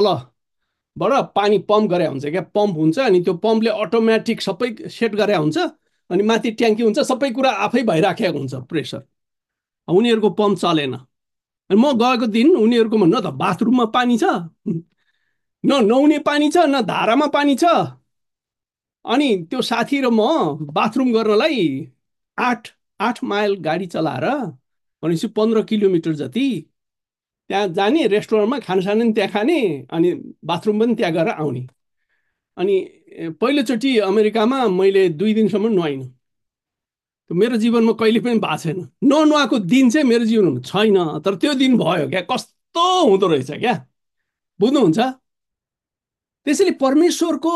तलबाट पानी पम्प गरे हुन्छ क्या, पम्प हुन्छ। अनि त्यो पम्पले अटोमेटिक सबै सेट गरे हुन्छ, अनि माथि ट्याङ्की हुन्छ, सबै कुरा आफै भइराखेको हुन्छ प्रेसर। उनीहरूको पम्प चलेन। अनि म गएको दिन उनीहरूकोमा न त बाथरुममा पानी छ, न नुहाउने पानी छ, न धारामा पानी छ, अनि त्यो साथी र म बाथरुम गर्नलाई आठ आठ माइल गाडी चलाएर भनेपछि 15 किलोमिटर जति त्यहाँ जाने, रेस्टुरेन्टमा खानसानो पनि त्यहाँ खाने, अनि बाथरुम पनि त्यहाँ गएर आउने। अनि पहिलोचोटि अमेरिकामा मैले 2 दिनसम्म नुहाइनँ। त्यो मेरो जीवनमा कहिले पनि भएको छैन। ननुहाएको दिन चाहिँ मेरो जीवनमा छैन, तर त्यो दिन भयो क्या। कस्तो हुँदो रहेछ क्या, बुझ्नुहुन्छ? त्यसैले परमेश्वरको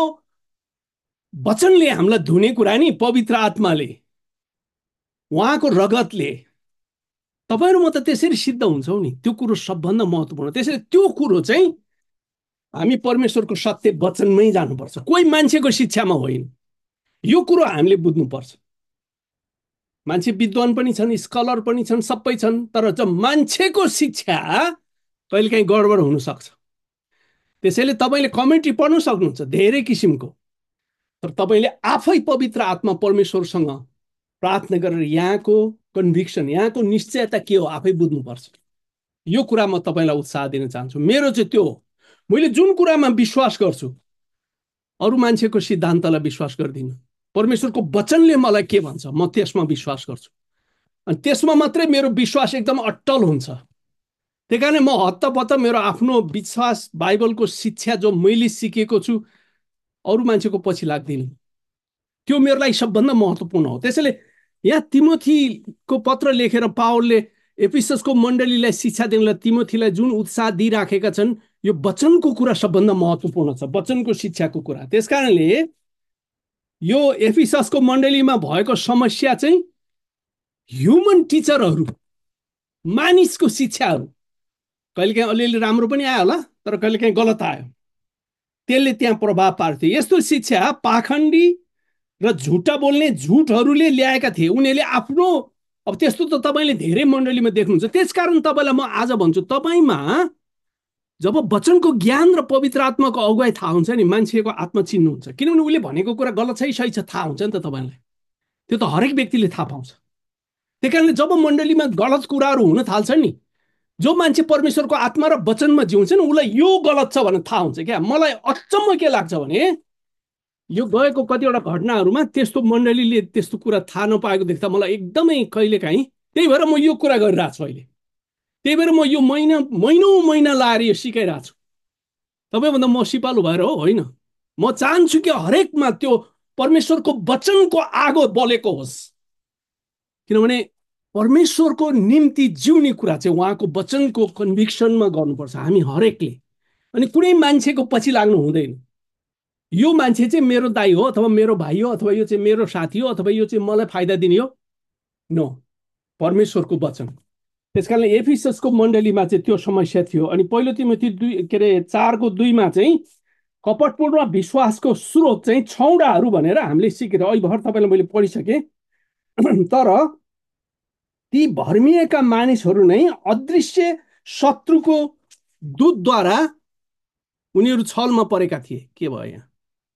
वचनले हामीलाई धुने कुरा नि, पवित्र आत्माले, उहाँको रगतले तपाईँहरू म त त्यसरी सिद्ध हुन्छौँ नि। त्यो कुरो सबभन्दा महत्त्वपूर्ण। त्यसैले त्यो कुरो चाहिँ हामी परमेश्वरको सत्य वचनमै जानुपर्छ, कोही मान्छेको शिक्षामा होइन। यो कुरो हामीले बुझ्नुपर्छ। मान्छे विद्वान पनि छन्, स्कलर पनि छन्, सबै छन्, तर जब मान्छेको शिक्षा कहिलेकाहीँ गडबड हुनसक्छ। त्यसैले तपाईँले कमेन्ट्री पढ्न सक्नुहुन्छ धेरै किसिमको, तर तपाईँले आफै पवित्र आत्मा परमेश्वरसँग प्रार्थना गरेर यहाँको कन्भिक्सन, यहाँको निश्चयता के हो आफै बुझ्नुपर्छ। यो कुरा म तपाईँलाई उत्साह दिन चाहन्छु। मेरो चाहिँ त्यो हो, मैले जुन कुरामा विश्वास गर्छु अरू मान्छेको सिद्धान्तलाई विश्वास गर्दिनँ। परमेश्वरको वचनले मलाई के भन्छ म त्यसमा विश्वास गर्छु, अनि त्यसमा मात्रै मेरो विश्वास एकदम अट्टल हुन्छ। त्यही कारण म हत्तपत्त मेरो आफ्नो विश्वास, बाइबलको शिक्षा जो मैले सिकेको छु, अरू मान्छेको पछि लाग्दिनँ। त्यो मेरो लागि सबभन्दा महत्त्वपूर्ण हो। त्यसैले यहाँ तिमोथीको पत्र लेखेर पावलले एफिससको मण्डलीलाई शिक्षा दिनलाई तिमोथीलाई जुन उत्साह दिइराखेका छन्, यो वचनको कुरा सबभन्दा महत्त्वपूर्ण छ, वचनको शिक्षाको कुरा। त्यसकारणले यो एफिससको मण्डलीमा भएको समस्या चाहिँ ह्युमन टिचरहरू, मानिसको शिक्षाहरू कहिलेकाहीँ अलिअलि राम्रो पनि आयो होला, तर कहिलेकाहीँ गलत आयो। त्यसले त्यहाँ प्रभाव पार्थ्यो। यस्तो शिक्षा पाखण्डी र झुटा बोल्ने झुटहरूले ल्याएका थिए। उनीहरूले आफ्नो, अब त्यस्तो त तपाईँले धेरै मण्डलीमा देख्नुहुन्छ। त्यसकारण तपाईँलाई म आज भन्छु, तपाईँमा जब वचनको ज्ञान र पवित्र आत्माको अगुवाई थाहा हुन्छ नि, मान्छेको आत्मा चिन्नुहुन्छ। किनभने उसले भनेको कुरा गलत छ सही छ थाहा हुन्छ नि त तपाईँलाई। त्यो त हरेक व्यक्तिले थाहा पाउँछ। त्यही कारणले जब मण्डलीमा गलत कुराहरू हुन थाल्छ नि, जो मान्छे परमेश्वरको आत्मा र वचनमा जिउँछ नि, उसलाई यो गलत छ भनेर थाहा हुन्छ क्या। मलाई अचम्म के लाग्छ भने यो गएको कतिवटा घटनाहरूमा त्यस्तो मण्डलीले त्यस्तो कुरा थाहा नपाएको देख्दा मलाई एकदमै कहिलेकाहीँ, त्यही भएर म यो कुरा गरिरहेको छु अहिले। त्यही भएर म यो महिनौँ महिना लाएर यो सिकाइरहेको छु। तपाईँभन्दा म सिपालु भएर होइन, म चाहन्छु कि हरेकमा त्यो परमेश्वरको वचनको आगो बलेको होस्। किनभने परमेश्वरको निम्ति जिउने कुरा चाहिँ उहाँको वचनको कन्भिक्सनमा गर्नुपर्छ हामी हरेकले। अनि कुनै मान्छेको पछि लाग्नु हुँदैन। यो मान्छे चाहिँ मेरो दाइ हो, अथवा मेरो भाइ हो, अथवा यो चाहिँ मेरो साथी हो, अथवा यो चाहिँ मलाई फाइदा दिने हो। नो, परमेश्वरको वचन। त्यसकारण एफिससको मण्डलीमा चाहिँ त्यो समस्या थियो। अनि पहिलो तिमोथी 4:2 चाहिँ कपटपूर्ण विश्वासको स्रोत चाहिँ छौडाहरू भनेर हामीले सिकेर अहिले भर्खर तपाईँलाई मैले पढिसकेँ। तर ती भर्मिएका मानिसहरू नै अदृश्य शत्रुको दूतद्वारा उनीहरू छलमा परेका थिए। के भयो यहाँ?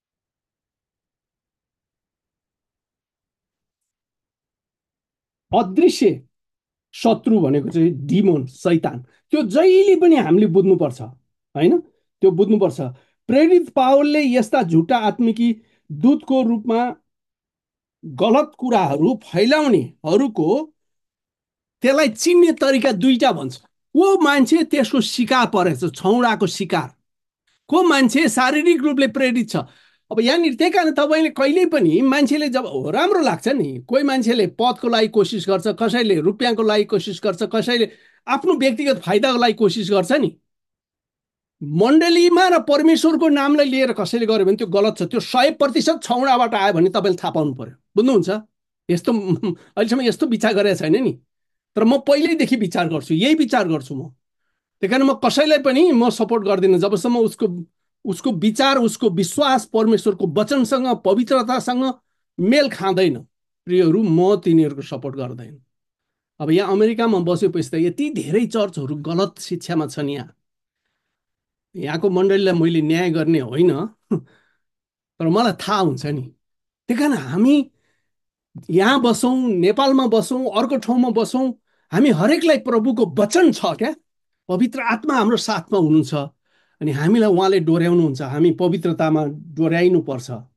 अदृश्य शत्रु भनेको चाहिँ डिमोन, शैतान। त्यो जहिले पनि हामीले बुझ्नुपर्छ, होइन? त्यो बुझ्नुपर्छ। प्रेरित पावलले यस्ता झुटा आत्मिकी दूतको रूपमा गलत कुराहरू फैलाउनेहरूको त्यसलाई चिन्ने तरिका दुईटा भन्छ। को मान्छे त्यसको शिकार परेछ, छौडाको शिकार, को मान्छे शारीरिक रूपले प्रेरित छ। अब यहाँनिर त्यही कारण तपाईँले कहिल्यै पनि मान्छेले जब राम्रो लाग्छ नि, कोही मान्छेले पदको लागि कोसिस गर्छ, कसैले रुपियाँको लागि कोसिस गर्छ, कसैले आफ्नो व्यक्तिगत फाइदाको लागि कोसिस गर्छ नि, मण्डलीमा र परमेश्वरको नामलाई लिएर कसैले गर्यो भने त्यो गलत छ। त्यो 100% छौडाबाट आयो भने तपाईँले थाहा पाउनु पर्यो। बुझ्नुहुन्छ? यस्तो अहिलेसम्म यस्तो विचार गरेको छैन नि, तर म पहिल्यैदेखि विचार गर्छु, यही विचार गर्छु म। त्यही कारण म कसैलाई पनि म सपोर्ट गर्दिनँ जबसम्म उसको उसको विचार, उसको विश्वास परमेश्वरको वचनसँग, पवित्रतासँग मेल खाँदैन। प्रियहरू, म तिनीहरूको सपोर्ट गर्दैन। अब यहाँ अमेरिकामा बसेपछि त यति धेरै चर्चहरू गलत शिक्षामा छन्। यहाँको मण्डलीलाई मैले न्याय गर्ने होइन, तर मलाई थाहा हुन्छ नि। त्यही कारण हामी यहाँ बसौँ, नेपालमा बसौँ, अर्को ठाउँमा बसौँ, हामी हरेकलाई प्रभुको वचन छ क्या, पवित्र आत्मा हाम्रो साथमा हुनुहुन्छ। अनि हामीलाई उहाँले डोर्याउनुहुन्छ, हामी पवित्रतामा डोर्याइनुपर्छ।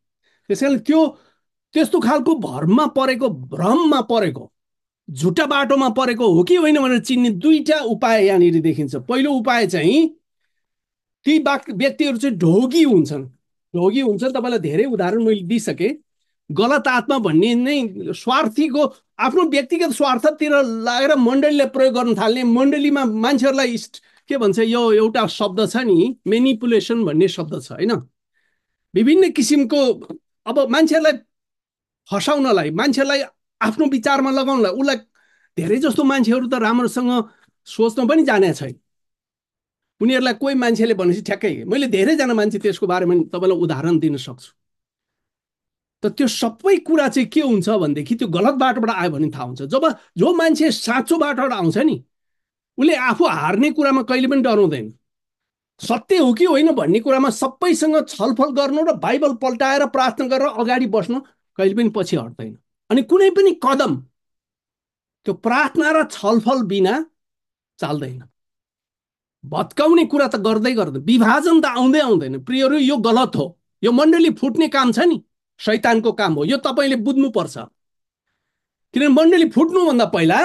त्यसैले त्यो त्यस्तो खालको भरमा परेको, भ्रममा परेको, झुटा बाटोमा परेको हो कि होइन भनेर चिन्ने दुईटा उपाय यहाँनिर देखिन्छ। पहिलो उपाय चाहिँ ती व्यक्तिहरू चाहिँ ढोगी हुन्छन्। ढोगी हुन्छन्, तपाईँलाई धेरै उदाहरण मैले दिइसकेँ। गलत आत्मा भन्ने नै स्वार्थीको, आफ्नो व्यक्तिगत स्वार्थतिर लागेर मण्डलीले प्रयोग गर्न थाल्ने, मण्डलीमा मान्छेहरूलाई के भन्छ, यो एउटा शब्द छ नि, मेनिपुलेसन भन्ने शब्द छ होइन। विभिन्न किसिमको, अब मान्छेहरूलाई फसाउनलाई, मान्छेलाई आफ्नो विचारमा लगाउनलाई, उसलाई धेरै जस्तो मान्छेहरू त राम्रोसँग सोच्न पनि जाने छैन। उनीहरूलाई कोही मान्छेले भनेपछि ठ्याक्कै, मैले धेरैजना मान्छे त्यसको बारेमा तपाईँलाई उदाहरण दिन सक्छु। त त्यो सबै कुरा चाहिँ के हुन्छ भनेदेखि त्यो गलत बाटोबाट आयो भने थाहा हुन्छ। जब जो मान्छे साँचो बाटोबाट आउँछ नि, उसले आफू हार्ने कुरामा कहिले पनि डराउँदैन। सत्य हो कि होइन भन्ने कुरामा सबैसँग छलफल गर्नु र बाइबल पल्टाएर प्रार्थना गरेर अगाडि बस्नु, कहिले पनि पछि हट्दैन। अनि कुनै पनि कदम त्यो प्रार्थना र छलफल बिना चाल्दैन। भत्काउने कुरा त गर्दै गर्दैन, विभाजन त आउँदै आउँदैन। प्रियहरू, यो गलत हो। यो मण्डली फुट्ने काम छ नि, शैतानको काम हो। यो तपाईँले बुझ्नुपर्छ। किनभने मण्डली फुट्नुभन्दा पहिला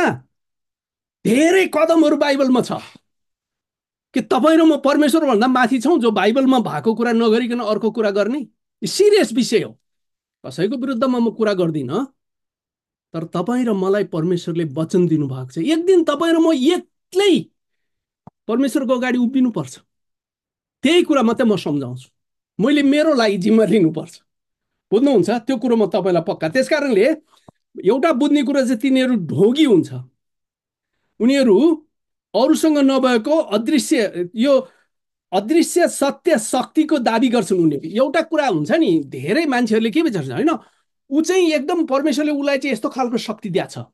धेरै कदमहरू बाइबलमा छ कि तपाईँ र म परमेश्वरभन्दा माथि छौँ, जो बाइबलमा भएको कुरा नगरिकन अर्को कुरा गर्ने। सिरियस विषय हो। कसैको विरुद्धमा म कुरा गर्दिनँ, तर तपाईँ र मलाई परमेश्वरले वचन दिनुभएको छ, एक दिन तपाईँ र म एक्लै परमेश्वरको अगाडि उभिनुपर्छ। त्यही कुरा मात्रै म सम्झाउँछु। मैले मेरो लागि जिम्मा लिनुपर्छ। बुझ्नुहुन्छ? त्यो कुरो म तपाईँलाई पक्का। त्यस कारणले एउटा बुझ्ने कुरा चाहिँ तिनीहरू ढोगी हुन्छ। उनीहरू अरूसँग नभएको अदृश्य, यो अदृश्य सत्य शक्तिको दाबी गर्छन्। उनीहरू एउटा कुरा हुन्छ नि, धेरै मान्छेहरूले के विचार्छ होइन, ऊ चाहिँ एकदम परमेश्वरले उसलाई चाहिँ यस्तो खालको शक्ति दिएको छ,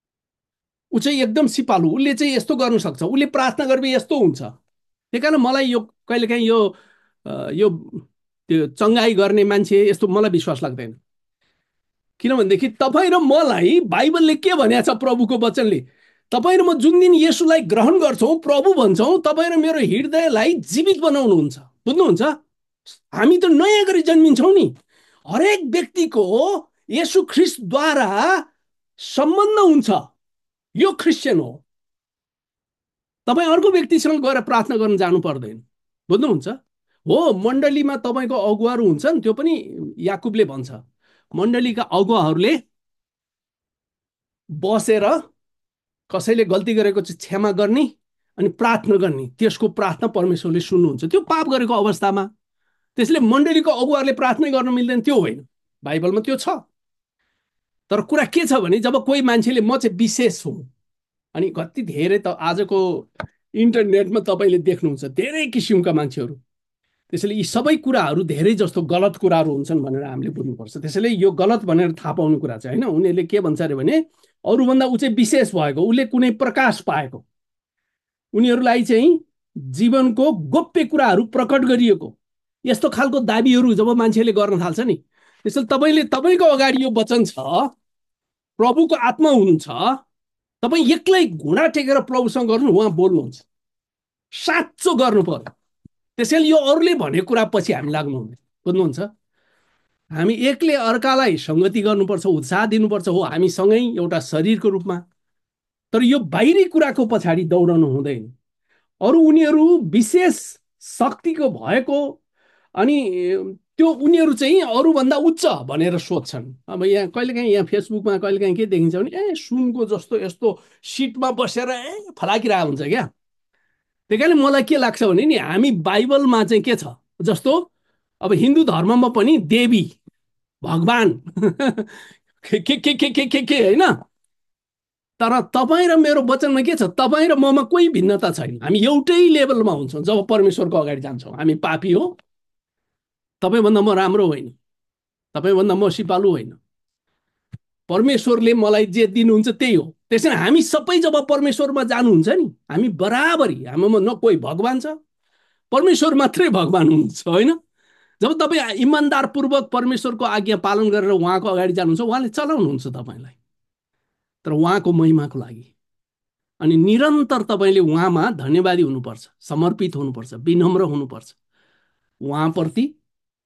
ऊ चाहिँ एकदम सिपालु, उसले चाहिँ यस्तो गर्नु सक्छ, उसले प्रार्थना गरेपछि यस्तो हुन्छ। त्यही कारण मलाई यो कहिलेकाहीँ यो त्यो चङ्गाई गर्ने मान्छे यस्तो मलाई विश्वास लाग्दैन। किनभनेदेखि तपाईँ र मलाई बाइबलले के भनेको छ, प्रभुको वचनले, तपाईँ र म जुन दिन येशूलाई ग्रहण गर्छौँ, प्रभु भन्छौँ, तपाईँ र मेरो हृदयलाई जीवित बनाउनुहुन्छ। बुझ्नुहुन्छ? हामी त नयाँ गरी जन्मिन्छौँ नि। हरेक व्यक्तिको येशू ख्रिस्टद्वारा सम्बन्ध हुन्छ। यो क्रिस्चियन हो। तपाईँ अर्को व्यक्तिसँग गएर प्रार्थना गर्न जानु पर्दैन। बुझ्नुहुन्छ? हो, मण्डलीमा तपाईँको अगुवाहरू हुन्छन्, त्यो पनि याकुबले भन्छ, मण्डलीका अगुवाहरूले बसेर कसैले गल्ती गरेको चाहिँ क्षमा गर्ने अनि प्रार्थना गर्ने, त्यसको प्रार्थना परमेश्वरले सुन्नुहुन्छ त्यो पाप गरेको अवस्थामा। त्यसले मण्डलीको अगुवाहरूले प्रार्थना गर्न मिल्दैन, त्यो होइन। बाइबलमा त्यो छ। तर कुरा के छ भने, जब कोही मान्छेले म चाहिँ विशेष हुँ, अनि कति धेरै त आजको इन्टरनेटमा तपाईँले देख्नुहुन्छ धेरै किसिमका मान्छेहरू। त्यसैले यी सबै कुराहरू धेरै जस्तो गलत कुराहरू हुन्छन् भनेर हामीले बुझ्नुपर्छ। त्यसैले यो गलत भनेर थाहा पाउनु कुरा चाहिँ होइन। उनीहरूले के भन्छ अरे भने, अरूभन्दा ऊ चाहिँ विशेष भएको, उसले कुनै प्रकाश पाएको, उनीहरूलाई चाहिँ जीवनको गोप्य कुराहरू प्रकट गरिएको, यस्तो खालको दाबीहरू जब मान्छेले गर्न थाल्छ नि, त्यसैले तपाईँको अगाडि यो वचन छ, प्रभुको आत्मा हुनुहुन्छ, तपाईँ एक्लै घुँडा टेकेर प्रभुसँग गर्नु, उहाँ बोल्नुहुन्छ, साँचो गर्नु पर्यो। त्यसैले यो अरूले भनेको कुरा पछि हामी लाग्नु हुँदैन। बुझ्नुहुन्छ? हामी एकले अर्कालाई सङ्गति गर्नुपर्छ, उत्साह दिनुपर्छ। हो, हामी सँगै एउटा शरीरको रूपमा, तर यो बाहिरी कुराको पछाडि दौडनु हुँदैन। अरू उनीहरू विशेष शक्तिको भएको, अनि त्यो उनीहरू चाहिँ अरूभन्दा उच्च भनेर सोध्छन्। अब यहाँ कहिलेकाहीँ यहाँ फेसबुकमा कहिलेकाहीँ के देखिन्छ भने, सुनको जस्तो यस्तो सिटमा बसेर फलाकिरहेको हुन्छ क्या। त्यही कारण मलाई के लाग्छ भने नि, हामी बाइबलमा चाहिँ के छ, जस्तो अब हिन्दू धर्ममा पनि देवी भगवान के होइन, तर तपाईँ र मेरो वचनमा के छ, तपाईँ र ममा कोही भिन्नता छैन। हामी एउटै लेभलमा हुन्छौँ जब परमेश्वरको अगाडि जान्छौँ। हामी पापी हो, तपाईँभन्दा म राम्रो होइन, तपाईँभन्दा म सिपालु होइन। परमेश्वरले मलाई जे दिनुहुन्छ त्यही हो। त्यसैले हामी सबै जब परमेश्वरमा जानुहुन्छ नि, हामी बराबरी, हाम्रोमा न कोही भगवान छ, परमेश्वर मात्रै भगवान हुनुहुन्छ होइन। जब तपाईँ इमान्दारपूर्वक परमेश्वरको आज्ञा पालन गरेर उहाँको अगाडि जानुहुन्छ, उहाँले चलाउनुहुन्छ तपाईँलाई, तर उहाँको महिमाको लागि। अनि निरन्तर तपाईँले उहाँमा धन्यवादी हुनुपर्छ, समर्पित हुनुपर्छ, विनम्र हुनुपर्छ उहाँप्रति,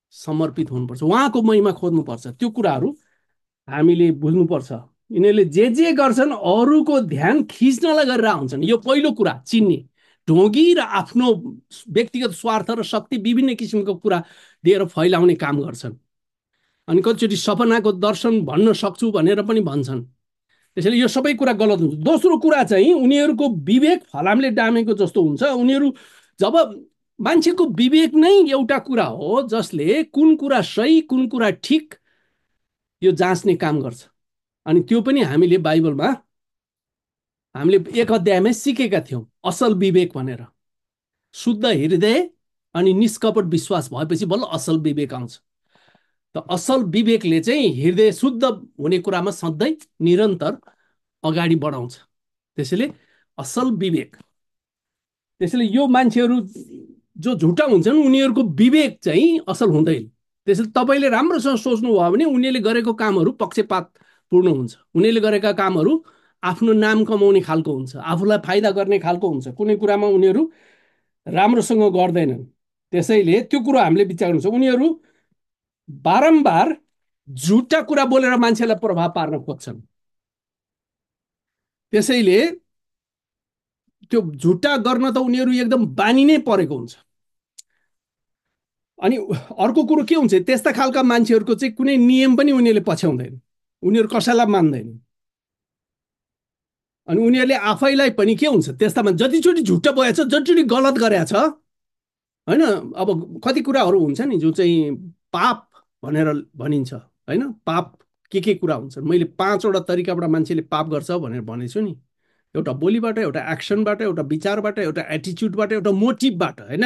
समर्पित हुनुपर्छ, उहाँको महिमा खोज्नुपर्छ। त्यो कुराहरू हामीले बुझ्नुपर्छ। यिनीहरूले जे जे गर्छन् अरूको ध्यान खिच्नलाई गरेर आउँछन्। यो पहिलो कुरा चिन्ने, ढोगी र आफ्नो व्यक्तिगत स्वार्थ र शक्ति विभिन्न किसिमको कुरा दिएर फैलाउने काम गर्छन्। अनि कतिचोटि सपनाको दर्शन भन्न सक्छु भनेर पनि भन्छन्। त्यसैले यो सबै कुरा गलत हुन्छ। दोस्रो कुरा चाहिँ उनीहरूको विवेक फलामले डामेको जस्तो हुन्छ। उनीहरू जब मान्छेको विवेक नै एउटा कुरा हो जसले कुन कुरा सही कुन कुरा ठिक यो जाँच्ने काम गर्छ। अनि त्यो पनि हामीले बाइबलमा हामीले एक अध्यायमै सिकेका थियौँ, असल विवेक भनेर। शुद्ध हृदय अनि निष्कपट विश्वास भएपछि बल्ल असल विवेक आउँछ। त असल विवेकले चाहिँ हृदय शुद्ध हुने कुरामा सधैँ निरन्तर अगाडि बढाउँछ। त्यसैले असल विवेक, त्यसैले यो मान्छेहरू जो झुटा हुन्छन् उनीहरूको विवेक चाहिँ असल हुँदैन। त्यसैले तपाईँले राम्रोसँग सोच्नुभयो भने उनीहरूले गरेको कामहरू पक्षपातपूर्ण हुन्छ। उनीहरूले गरेका कामहरू आफ्नो नाम कमाउने खालको हुन्छ, आफूलाई फाइदा गर्ने खालको हुन्छ। कुनै कुरामा उनीहरू राम्रोसँग गर्दैनन्। त्यसैले त्यो कुरो हामीले विचार गर्नुपर्छ। उनीहरू बारम्बार झुटा कुरा बोलेर मान्छेलाई प्रभाव पार्न खोज्छन्। त्यसैले त्यो झुटा गर्न त उनीहरू एकदम बानी नै परेको हुन्छ। अनि अर्को कुरो के हुन्छ, त्यस्ता खालका मान्छेहरूको चाहिँ कुनै नियम पनि उनीहरूले पछ्याउँदैन, उनीहरू कसैलाई मान्दैन। अनि उनीहरूले आफैलाई पनि के हुन्छ, त्यस्तामा जतिचोटि झुट्टा बोकेको छ, जतिचोटि गलत गरेको छ, होइन। अब कति कुराहरू हुन्छ नि जो चाहिँ पाप भनेर भनिन्छ, होइन। पाप के कुरा हुन्छ, मैले 5वटा तरिकाबाट मान्छेले पाप गर्छ भनेर भनेको छु नि। एउटा बोलीबाट, एउटा एक्सनबाट, एउटा विचारबाट, एउटा एटिच्युडबाट, एउटा मोटिभबाट, होइन।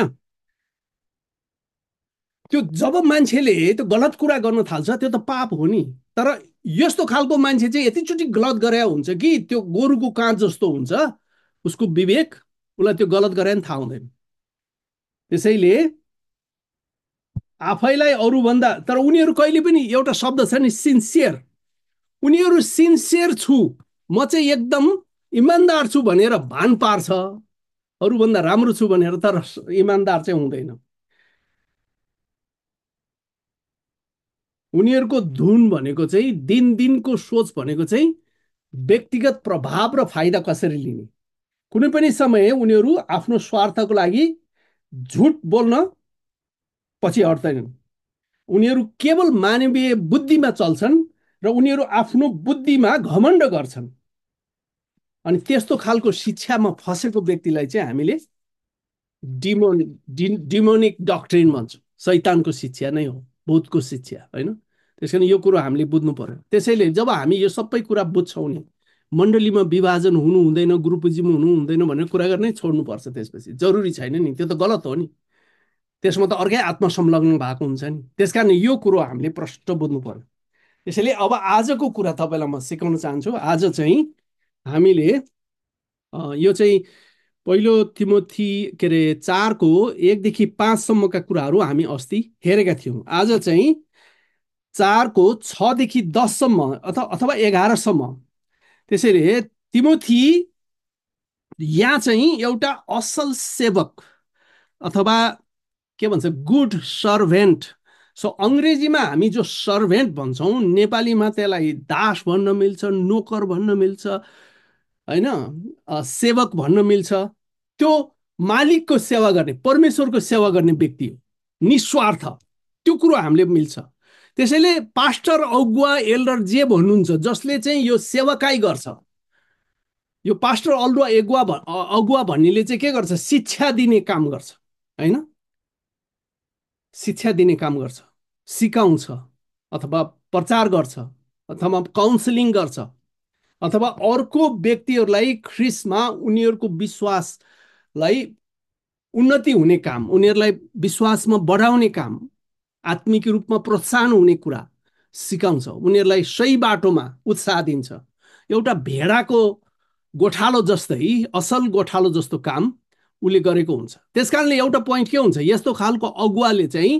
त्यो जब मान्छेले त्यो गलत कुरा गर्न थाल्छ त्यो त पाप हो नि। तर यस्तो खालको मान्छे चाहिँ यतिचोटि गलत गरे हुन्छ कि त्यो गोरुको काँध जस्तो हुन्छ, उसको विवेक उसलाई त्यो गलत गरे नि थाहा हुँदैन। त्यसैले आफैलाई अरूभन्दा, तर उनीहरू कहिले पनि एउटा शब्द छ नि, सिन्सियर। उनीहरू सिन्सियर छु, म चाहिँ एकदम इमान्दार छु भनेर भान पार्छ अरूभन्दा राम्रो छु भनेर, तर इमान्दार चाहिँ हुँदैन। उनीहरूको धुन भनेको चाहिँ दिन दिनको सोच भनेको चाहिँ व्यक्तिगत प्रभाव र फाइदा कसरी लिने। कुनै पनि समय उनीहरू आफ्नो स्वार्थको लागि झुट बोल्न पछि हट्दैनन्। उनीहरू केवल मानवीय बुद्धिमा चल्छन् र उनीहरू आफ्नो बुद्धिमा घमण्ड गर्छन्। अनि त्यस्तो खालको शिक्षामा फसेको व्यक्तिलाई चाहिँ हामीले डिमोनिक डक्ट्रिन भन्छौँ। शैतानको शिक्षा नै हो, भूतको शिक्षा, होइन। त्यस कारण यो कुरो हामीले बुझ्नु पर्यो। त्यसैले जब हामी यो सबै कुरा बुझ्छौँ नि, मण्डलीमा विभाजन हुनु हुँदैन, ग्रुपिज्म हुनु हुँदैन भनेर कुरा गर्नै छोड्नुपर्छ। त्यसपछि जरुरी छैन नि, त्यो त गलत हो नि। त्यसमा त अर्कै आत्मसंलग्न भएको हुन्छ नि। त्यसकारण यो कुरो हामीले प्रष्ट बुझ्नु पर्यो। त्यसैले अब आजको कुरा तपाईँलाई म सिकाउन चाहन्छु। आज चाहिँ हामीले यो चाहिँ पहिलो तिमोथी के अरे 4को 1देखि 5सम्मका कुराहरू हामी अस्ति हेरेका थियौँ। आज चाहिँ 4को 6देखि 10सम्म अथवा 11सम्म। त्यसैले तिमोथी यहाँ चाहिँ एउटा असल सेवक अथवा के भन्छ, गुड सर्भेन्ट। सो अङ्ग्रेजीमा हामी जो सर्भेन्ट भन्छौँ, नेपालीमा त्यसलाई दास भन्न मिल्छ, नोकर भन्न मिल्छ, होइन, सेवक भन्न मिल्छ। त्यो मालिकको सेवा गर्ने, परमेश्वरको सेवा गर्ने व्यक्ति हो, निस्वार्थ। त्यो कुरो हामीले मिल्छ। त्यसैले पास्टर, अगुवा, एल्डर जे भन्नुहुन्छ, जसले चाहिँ यो सेवाकाई गर्छ, यो पास्टर, अगुवा भन्नेले चाहिँ के गर्छ, शिक्षा दिने काम गर्छ, होइन। शिक्षा दिने काम गर्छ, सिकाउँछ, अथवा प्रचार गर्छ, अथवा काउन्सिलिङ गर्छ, अथवा अर्को व्यक्तिहरूलाई ख्रिस्टमा उनीहरूको विश्वासलाई उन्नति हुने काम, उनीहरूलाई विश्वासमा बढाउने काम, आत्मिक रूपमा प्रोत्साहन हुने कुरा सिकाउँछ, उनीहरूलाई सही बाटोमा उत्साह दिन्छ। एउटा भेडाको गोठालो जस्तै, असल गोठालो जस्तो काम उसले गरेको हुन्छ। त्यसकारणले एउटा पोइन्ट के हुन्छ, यस्तो खालको अगुवाले चाहिँ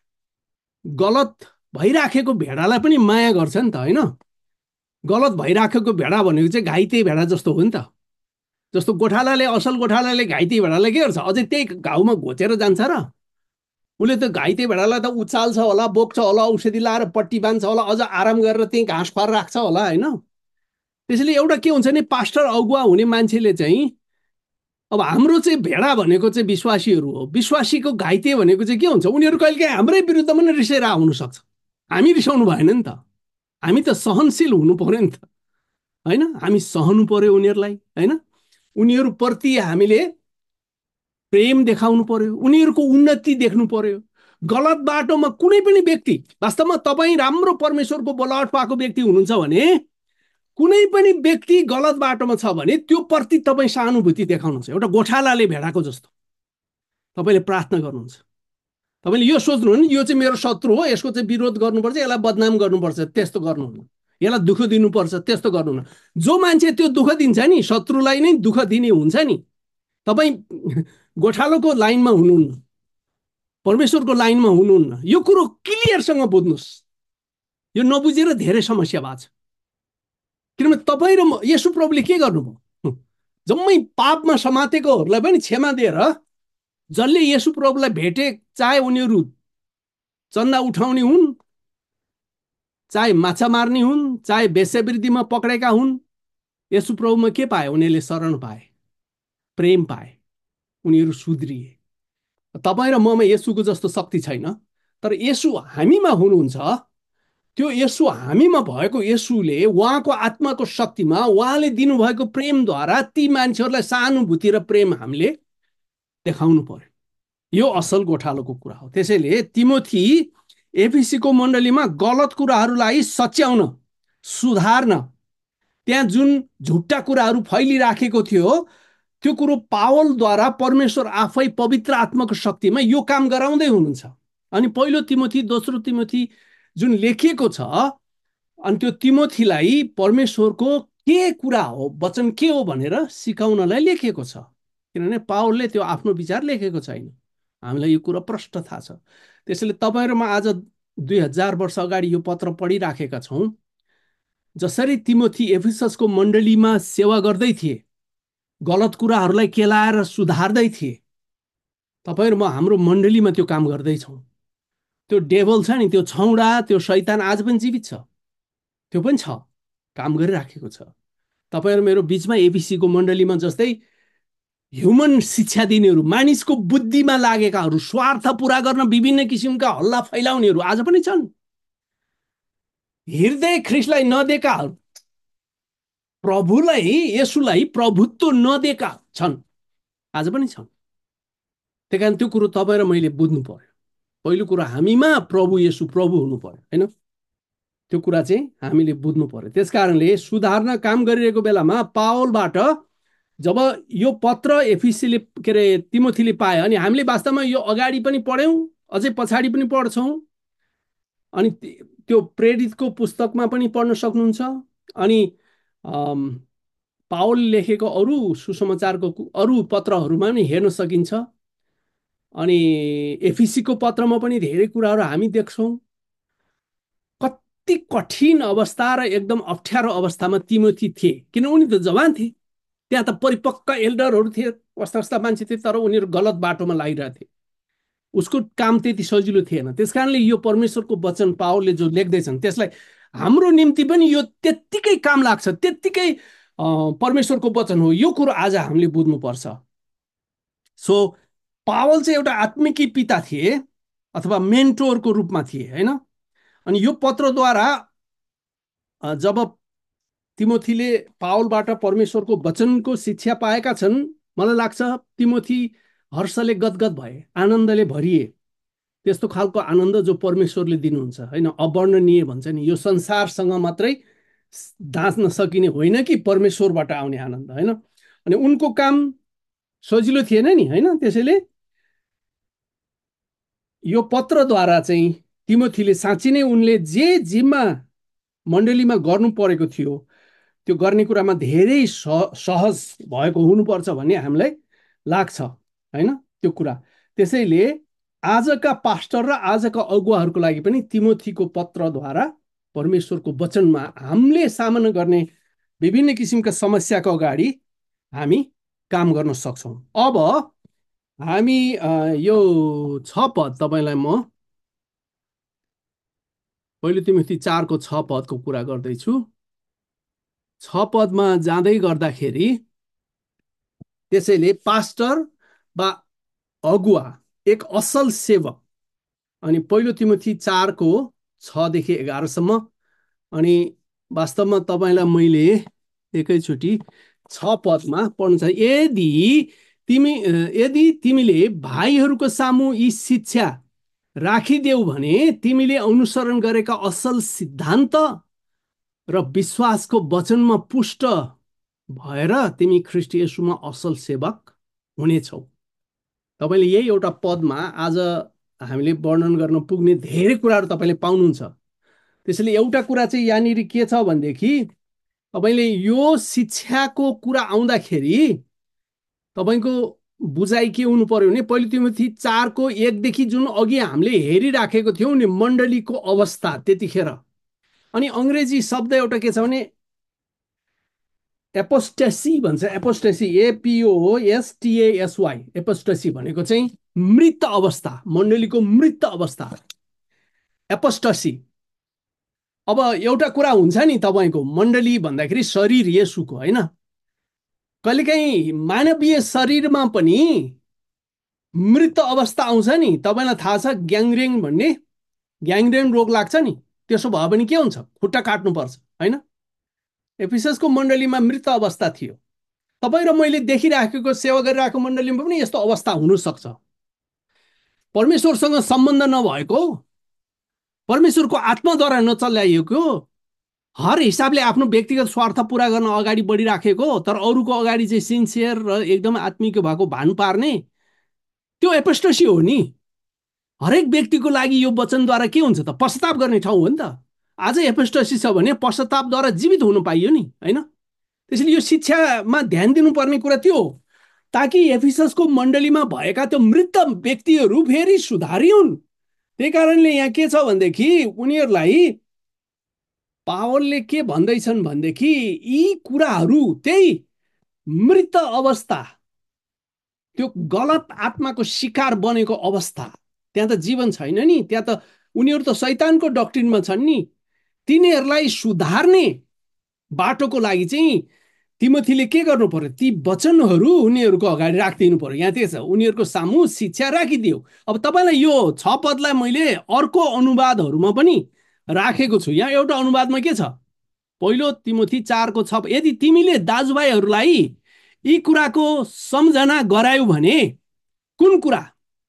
गलत भइराखेको भेडालाई पनि माया गर्छ नि त, होइन। गलत भइराखेको भेडा भनेको चाहिँ घाइते भेडा जस्तो हो नि त। जस्तो गोठालाले, असल गोठालाले घाइते भेडालाई के गर्छ, अझै त्यही घाउमा घोचेर जान्छ र उसले त घाइते भेडालाई त उचाल्छ होला, बोक्छ होला, औषधि लाएर पट्टी बाँध्छ होला, अझ आराम गरेर त्यहीँ घाँस खुवाएर राख्छ होला होइन। त्यसैले एउटा के हुन्छ भने पास्टर अगुवा हुने मान्छेले चाहिँ अब हाम्रो चाहिँ भेडा भनेको चाहिँ विश्वासीहरू हो, विश्वासीको घाइते भनेको चाहिँ के हुन्छ, उनीहरू कहिलेकाहीँ हाम्रै विरुद्धमा नै रिसाएर आउनसक्छ। हामी रिसाउनु भएन नि त, हामी त सहनशील हुनु पर्यो नि त होइन, हामी सहनु पर्यो उनीहरूलाई होइन, उनीहरूप्रति हामीले प्रेम देखाउनु पर्यो, उनीहरूको उन्नति देख्नु पर्यो। गलत बाटोमा कुनै पनि व्यक्ति, वास्तवमा तपाईँ राम्रो परमेश्वरको बोलावट पाएको व्यक्ति हुनुहुन्छ भने कुनै पनि व्यक्ति गलत बाटोमा छ भने त्यो प्रति तपाईँ सहानुभूति देखाउनुहुन्छ, एउटा गोठालाले भेडाको जस्तो तपाईँले प्रार्थना गर्नुहुन्छ। तपाईँले यो सोच्नु नि यो चाहिँ मेरो शत्रु हो, यसको चाहिँ विरोध गर्नुपर्छ, यसलाई बदनाम गर्नुपर्छ, त्यस्तो गर्नुहुन्न, यसलाई दुःख दिनुपर्छ, त्यस्तो गर्नुहुन्न। जो मान्छे त्यो दुःख दिन्छ नि, शत्रुलाई नै दुःख दिने हुन्छ नि, तपाईँ गोठालोको लाइनमा हुनुहुन्न, परमेश्वरको लाइनमा हुनुहुन्न। यो कुरो क्लियरसँग बुझ्नुहोस्, यो नबुझेर धेरै समस्या भएको छ। किनभने तपाईँ र यसु प्रभुले के गर्नुभयो, जम्मै पापमा समातेकोहरूलाई पनि क्षमा दिएर जसले यसु प्रभुलाई भेटे, चाहे उनीहरू चन्दा उठाउने हुन्, चाहे माछा मार्ने हुन्, चाहे वेश्यावृत्तिमा पक्रेका हुन्, यसु प्रभुमा के पाए, उनीहरूले शरण पाए, प्रेम पाए, उनीहरू सुध्रिए। तपाईँ र ममा यसुको जस्तो शक्ति छैन, तर यसु हामीमा हुनुहुन्छ। त्यो यसु हामीमा भएको यसुले उहाँको आत्माको शक्तिमा उहाँले दिनुभएको प्रेमद्वारा ती मान्छेहरूलाई सहानुभूति र प्रेम हामीले देखाउनु पर्यो। यो असल गोठालोको कुरा हो। त्यसैले तिमोथी एफिसीको मण्डलीमा गलत कुराहरूलाई सच्याउन, सुधार्न, त्यहाँ जुन झुट्टा कुराहरू फैलिराखेको थियो त्यो कुरो पावलद्वारा परमेश्वर आफै पवित्र आत्माको शक्तिमा यो काम गराउँदै हुनुहुन्छ। अनि पहिलो तिमोथी, दोस्रो तिमोथी जुन लेखिएको छ, अनि त्यो तिमोथीलाई परमेश्वरको के कुरा हो, वचन के हो भनेर सिकाउनलाई लेखिएको छ। किनभने पावलले त्यो आफ्नो विचार लेखेको छैन, हामीलाई यो कुरा प्रष्ट थाहा छ। त्यसैले तपाईँ र म आज 2000 वर्ष अगाडि यो पत्र पढिराखेका छौँ। जसरी तिमोथी एफिससको मण्डलीमा सेवा गर्दै थिए, गलत कुराहरूलाई केलाएर सुधार्दै थिए, तपाईँ र म हाम्रो मण्डलीमा त्यो काम गर्दैछौँ। त्यो डेभल छ नि, त्यो छौडा, त्यो शैतान आज पनि जीवित छ, त्यो पनि छ, काम गरिराखेको छ। तपाईँ र मेरो बिचमा एबिसीको मण्डलीमा जस्तै ह्युमन शिक्षा दिनेहरू, मानिसको बुद्धिमा लागेकाहरू, स्वार्थ पुरा गर्न विभिन्न किसिमका हल्ला फैलाउनेहरू आज पनि छन्। हृदय ख्रिस्टलाई नदिएकाहरू, प्रभुलाई, यसुलाई प्रभुत्व नदिएका छन्, आज पनि छन्। त्यही कारण त्यो कुरो तपाईँ र मैले बुझ्नु पर्यो। पहिलो कुरो हामीमा प्रभु यसु प्रभु हुनु पर्यो होइन, त्यो कुरा चाहिँ हामीले बुझ्नु पर्यो। त्यस कारणले सुधार्न काम गरिरहेको बेलामा पावलबाट जब यो पत्र एफिसीले के अरे तिमोथीले पायो, अनि हामीले वास्तवमा यो अगाडि पनि पढ्यौँ, अझै पछाडि पनि पढ्छौँ, अनि त्यो प्रेरितको पुस्तकमा पनि पढ्न सक्नुहुन्छ, अनि पावल लेखेको अरू सुसमाचारको अरू पत्रहरूमा पनि हेर्न सकिन्छ। अनि एफिसीको पत्रमा पनि धेरै कुराहरू हामी देख्छौँ। कति कठिन अवस्था र एकदम अप्ठ्यारो अवस्थामा तिमोथी थिए, किन उनी त जवान थिए, त्यहाँ त परिपक्व एल्डरहरू थिए, कस्ता कस्ता मान्छे थिए, तर उनीहरू गलत बाटोमा लागिरहेको थिए। उसको काम त्यति सजिलो थिएन। त्यस कारणले यो परमेश्वरको वचन पावलले जो लेख्दैछन् त्यसलाई हाम्रो निम्ति पनि यो त्यत्तिकै काम लाग्छ, त्यत्तिकै परमेश्वरको वचन हो। यो कुरो आज हामीले बुझ्नुपर्छ। सो पावल चाहिँ एउटा आत्मिकी पिता थिए अथवा मेन्टोरको रूपमा थिए होइन। अनि यो पत्रद्वारा जब तिमोथीले पावलबाट परमेश्वरको वचनको शिक्षा पाएका छन्, मलाई लाग्छ तिमोथी हर्षले गदगद भए, आनन्दले भरिए। त्यस्तो खालको आनन्द जो परमेश्वरले दिनुहुन्छ होइन, अवर्णनीय भन्छ नि, यो संसारसँग मात्रै दाँच्न सकिने होइन कि परमेश्वरबाट आउने आनन्द होइन। अनि उनको काम सजिलो थिएन नि होइन। त्यसैले यो पत्रद्वारा चाहिँ तिमोथीले साँच्ची नै उनले जे जिम्मा मण्डलीमा गर्नु परेको थियो त्यो गर्ने कुरामा धेरै सहज भएको हुनुपर्छ भन्ने हामीलाई लाग्छ होइन त्यो कुरा। त्यसैले आजका पास्टर र आजका अगुवाहरूको लागि पनि तिमोथीको पत्रद्वारा परमेश्वरको वचनमा हामीले सामना गर्ने विभिन्न किसिमका समस्याको अगाडि हामी काम गर्न सक्छौँ। अब हामी यो छ पद तपाईँलाई म पहिलो तिमोथी 4 को 6 पदको कुरा गर्दैछु। 6 पदमा जाँदै गर्दाखेरि त्यसैले पास्टर वा अगुवा एक असल सेवक, अनि पहिलो तिमोथी 4 को 6 देखि 11सम्म। अनि वास्तवमा तपाईँलाई मैले एकैचोटि 6 पदमा पढ्नु छ। यदि तिमीले भाइहरूको सामु यी शिक्षा राखिदेऊ भने तिमीले अनुसरण गरेका असल सिद्धान्त र विश्वासको वचनमा पुष्ट भएर तिमी ख्रिस्ट येशूमा असल सेवक हुनेछौ। तपाईँले यही एउटा पदमा आज हामीले वर्णन गर्न पुग्ने धेरै कुराहरू तपाईँले पाउनुहुन्छ। त्यसैले एउटा कुरा चाहिँ यहाँनिर के छ भनेदेखि तपाईँले यो शिक्षाको कुरा आउँदाखेरि तपाईँको बुझाइ के हुनु पर्यो भने पहिलो तिमोथी 4 को 1 देखि जुन अघि हामीले हेरिराखेको थियौँ नि मण्डलीको अवस्था त्यतिखेर, अनि अङ्ग्रेजी शब्द एउटा के छ भने एपोस्टेसी भन्छ। एपोस्टेसी एपिओएसटिएएसवाई, एपोस्टेसी भनेको चाहिँ मृत अवस्था, मण्डलीको मृत अवस्था एपोस्टेसी। अब एउटा कुरा हुन्छ नि तपाईँको मण्डली भन्दाखेरि शरीर येशूको होइन, कहिलेकाहीँ मानवीय शरीरमा पनि मृत अवस्था आउँछ नि। तपाईँलाई थाहा छ ग्याङ्ग्रेन भन्ने, ग्याङ्ग्रेन रोग लाग्छ नि, त्यसो भयो भने के हुन्छ, खुट्टा काट्नुपर्छ होइन। एफिससको मण्डलीमा मृत अवस्था थियो। तपाईँ र मैले देखिराखेको सेवा गरिरहेको मण्डलीमा पनि यस्तो अवस्था हुनसक्छ। परमेश्वरसँग सम्बन्ध नभएको, परमेश्वरको आत्माद्वारा नचलाइएको, हर हिसाबले आफ्नो व्यक्तिगत स्वार्थ पुरा गर्न अगाडि बढिराखेको तर अरूको अगाडि चाहिँ सिन्सियर र एकदम आत्मिक भएको भान पार्ने, त्यो एपोस्टेसी हो नि। हरेक व्यक्तिको लागि यो वचनद्वारा के हुन्छ त, पश्चाताप गर्ने ठाउँ हो नि त। आज एपोस्टेसी छ भने पश्चातापद्वारा जीवित हुनु पाइयो नि होइन। त्यसैले यो शिक्षामा ध्यान दिनुपर्ने कुरा त्यो हो, ताकि एफिससको मण्डलीमा भएका त्यो मृत व्यक्तिहरू फेरि सुधारिउन्। त्यही कारणले यहाँ के छ भनेदेखि उनीहरूलाई पावलले के भन्दैछन् भनेदेखि यी कुराहरू त्यही मृत अवस्था, त्यो गलत आत्माको शिकार बनेको अवस्था, त्यहाँ त जीवन छैन नि, त्यहाँ त उनीहरू त शैतानको डक्ट्रिनमा छन् नि। तिनीहरूलाई सुधार्ने बाटोको लागि चाहिँ तिमोथीले के गर्नु पर्यो, ती वचनहरू उनीहरूको अगाडि राखिदिनु पर्यो। यहाँ त्यही छ, उनीहरूको सामु शिक्षा राखिदियो। अब तपाईँलाई यो 6 पदलाई मैले अर्को अनुवादहरूमा पनि राखेको छु। यहाँ एउटा अनुवादमा के छ, पहिलो तिमोथी 4 को 6, यदि तिमीले दाजुभाइहरूलाई यी कुराको सम्झना गरायौ भने, कुन कुरा,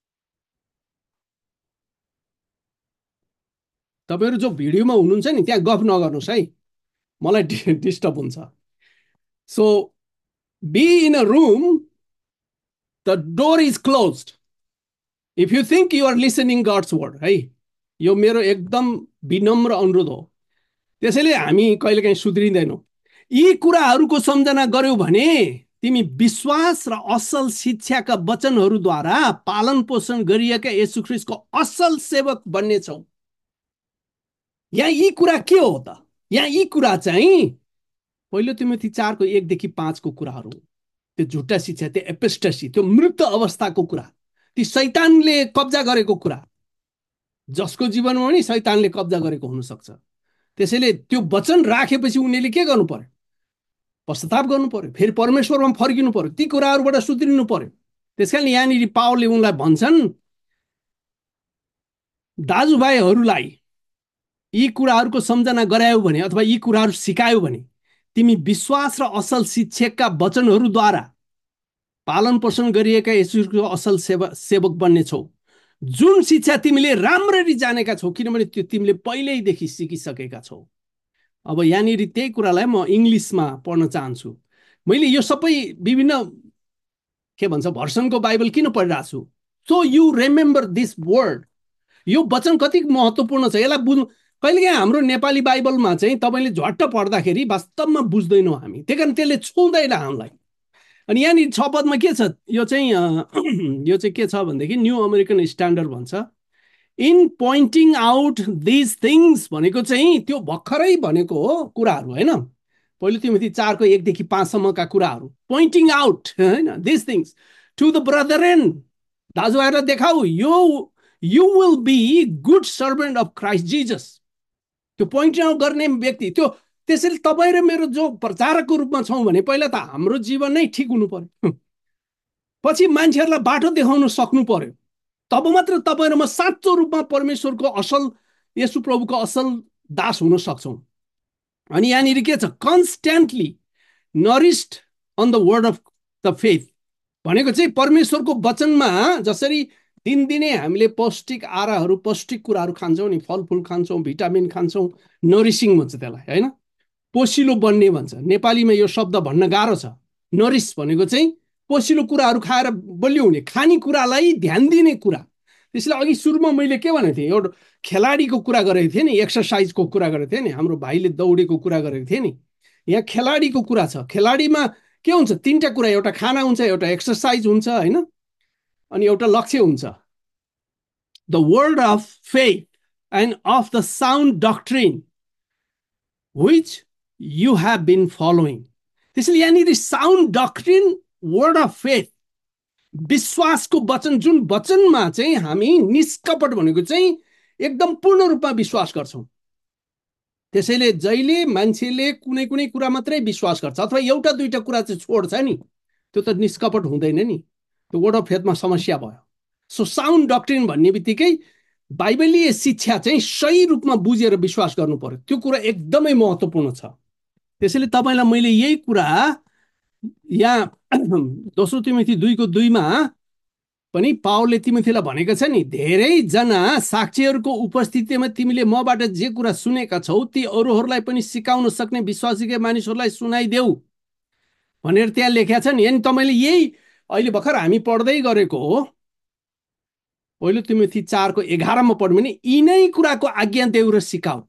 तपाईँहरू जो भिडियोमा हुनुहुन्छ नि त्यहाँ गफ नगर्नुहोस् है, मलाई डिस्टर्ब हुन्छ। So be in a room, the door is closed, if you think you are listening God's word है। यो मेरो एकदम विनम्र अनुरोध हो। त्यसैले हामी कहिलेकाहीँ सुध्रिँदैनौँ। यी कुराहरूको सम्झना गर्यौ भने तिमी विश्वास र असल शिक्षाका वचनहरूद्वारा पालन पोषण गरिएका येशू ख्रीष्टको असल सेवक बन्नेछौ। यहाँ यी कुरा के हो त, यहाँ यी कुरा चाहिँ पहिलो तिमोथी 4 को 1 देखि 5 को कुराहरू, त्यो झुट्टा शिक्षा, त्यो एपोस्टेसी, त्यो मृत अवस्थाको कुरा, ती शैतानले कब्जा गरेको कुरा, जसको जीवनमा पनि शैतानले कब्जा गरेको हुनसक्छ। त्यसैले त्यो वचन राखेपछि उनीहरूले के गर्नु पर्यो, पश्चाताप गर्नु पर्यो, फेरि परमेश्वरमा फर्किनु पर्यो, ती कुराहरूबाट सुध्रिनु पर्यो। त्यसकारण यहाँनिर पावलले उनलाई भन्छन्, दाजुभाइहरूलाई यी कुराहरूको सम्झना गरायौ भने अथवा यी कुराहरू सिकायौ भने तिमी विश्वास र असल शिक्षकका वचनहरूद्वारा पालन पोषण गरिएका येशूको असल सेवक बन्नेछौ, जुन शिक्षा तिमीले राम्ररी जानेका छौ, किनभने त्यो तिमीले पहिल्यैदेखि सिकिसकेका छौ। अब यहाँनिर त्यही कुरालाई म इङ्ग्लिसमा पढ्न चाहन्छु। मैले यो सबै विभिन्न के भन्छ भर्सनको बाइबल किन पढिरहेको छु, so you remember this word. यो वचन कति महत्त्वपूर्ण छ यसलाई बुझ्नु। कहिलेकाहीँ हाम्रो नेपाली बाइबलमा चाहिँ तपाईँले झट्ट पढ्दाखेरि वास्तवमा बुझ्दैनौँ हामी, त्यही कारण त्यसले छुँदैन हामीलाई। अनि यहाँनिर 6 पदमा के छ, यो चाहिँ यो चाहिँ के छ भनेदेखि न्यू अमेरिकन स्ट्यान्डर्ड भन्छ, in pointing out these things भनेको चाहिँ त्यो भर्खरै भनेको हो कुराहरू होइन। पहिलो तिमोथी 4 को 1 देखि 5 सम्मका कुराहरू, पोइन्टिङ आउट होइन, these things to the brethren, दाजुभाइलाई देखाऊ, you will be good servant of Christ Jesus. त्यो पोइन्ट आउट गर्ने व्यक्ति त्यो। त्यसैले तपाईँ र मेरो जो प्रचारकको रूपमा छौँ भने पहिला त हाम्रो जीवन नै ठिक हुनु पर्यो, पछि मान्छेहरूलाई बाटो देखाउन सक्नु पर्यो। तब मात्र तपाईँ र म साँचो रूपमा परमेश्वरको असल, यसु प्रभुको असल दास हुन सक्छौँ। अनि यहाँनिर के छ, constantly nourished on the word of the faith भनेको चाहिँ परमेश्वरको वचनमा जसरी दिनदिनै हामीले पौष्टिक आहारहरू, पौष्टिक कुराहरू खान्छौँ नि, फलफुल खान्छौँ, भिटामिन खान्छौँ, नरिसिङ भन्छ त्यसलाई, होइन, पोसिलो बन्ने भन्छ। नेपालीमा यो शब्द भन्न गाह्रो छ। नरिस भनेको चाहिँ पोसिलो कुराहरू खाएर बलियो हुने, खानेकुरालाई ध्यान दिने कुरा। त्यसले अघि सुरुमा मैले के भनेको थिएँ, एउटा खेलाडीको कुरा गरेको थिएँ नि, एक्सर्साइजको कुरा गरेको थिएँ नि, हाम्रो भाइले दौडेको कुरा गरेको थिएँ नि। यहाँ खेलाडीको कुरा छ। खेलाडीमा के हुन्छ, तिनवटा कुरा, एउटा खाना हुन्छ, एउटा एक्सर्साइज हुन्छ, होइन, अनि एउटा लक्ष्य हुन्छ। The word of faith and of the sound doctrine which you have been following। त्यसैले यहाँनिर sound doctrine, word of faith, विश्वासको वचन, जुन वचनमा चाहिँ हामी निष्कपट भनेको चाहिँ एकदम पूर्ण रूपमा विश्वास गर्छौँ। त्यसैले जहिले मान्छेले कुनै कुनै कुरा मात्रै विश्वास गर्छ अथवा एउटा दुईटा कुरा चाहिँ छोड्छ नि, त्यो त निष्कपट हुँदैन नि, त्यो वर्ड अफ फेथमा समस्या भयो। सो साउन्ड डक्ट्रिन भन्ने बित्तिकै बाइबलीय शिक्षा चाहिँ सही रूपमा बुझेर विश्वास गर्नु पर्यो। त्यो कुरा एकदमै महत्त्वपूर्ण छ। त्यसैले तपाईँलाई मैले यही कुरा यहाँ 2 तिमोथी 2:2 पनि पावलले तिमोथीलाई भनेको छ नि, धेरैजना साक्षीहरूको उपस्थितिमा तिमीले मबाट जे कुरा सुनेका छौ ती अरूहरूलाई पनि सिकाउन सक्ने विश्वासीका मानिसहरूलाई सुनाइदेऊ भनेर त्यहाँ लेखेको छ नि। अनि तपाईँले यही अहिले भर्खर हामी पढ्दै गरेको हो, पहिलो तिमोथी 4:11 पढ्यो भने यिनै कुराको आज्ञा देऊ र सिकाऊ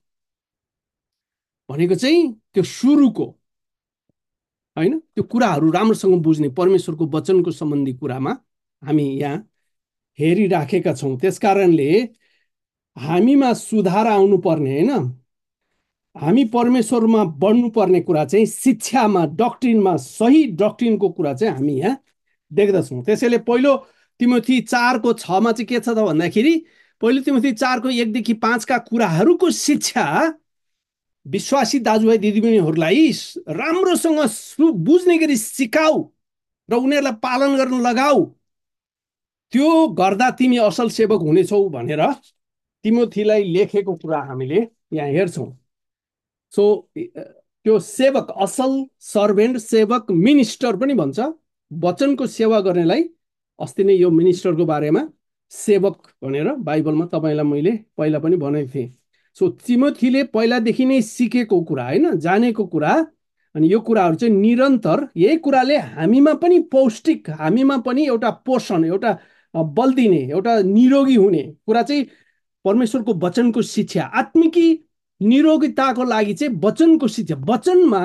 भनेको चाहिँ त्यो सुरुको, होइन, त्यो कुराहरू राम्रोसँग बुझ्ने परमेश्वरको वचनको सम्बन्धी कुरामा हामी यहाँ हेरिराखेका छौँ। त्यसकारणले हामीमा सुधार आउनुपर्ने, होइन, हामी परमेश्वरमा बढ्नुपर्ने कुरा चाहिँ शिक्षामा, डक्ट्रिनमा, सही डक्ट्रिनको कुरा चाहिँ हामी यहाँ देख्दछौँ। त्यसैले पहिलो तिमोथी 4:6 चाहिँ के छ त भन्दाखेरि, पहिलो तिमोथी 4:1-5 कुराहरूको शिक्षा विश्वासी दाजुभाइ दिदीबहिनीहरूलाई राम्रोसँग बुझ्ने गरी सिकाऊ र उनीहरूलाई पालन गर्न लगाऊ। त्यो गर्दा तिमी असल सेवक हुनेछौ भनेर तिमोथीलाई लेखेको कुरा हामीले यहाँ हेर्छौँ। सो त्यो सेवक, असल सर्भेन्ट, सेवक, मिनिस्टर पनि भन्छ। वचनको सेवा गर्नेलाई अस्ति नै यो मिनिस्टरको बारेमा सेवक भनेर बाइबलमा तपाईँलाई मैले पहिला पनि भनेको थिएँ। सो तिमोथीले पहिलादेखि नै सिकेको कुरा, होइन, जानेको कुरा, अनि यो कुराहरू चाहिँ निरन्तर, यही कुराले हामीमा पनि पौष्टिक, हामीमा पनि एउटा पोषण, एउटा बल दिने, एउटा निरोगी हुने कुरा चाहिँ परमेश्वरको वचनको शिक्षा। आत्मिकी निरोगिताको लागि चाहिँ वचनको शिक्षा, वचनमा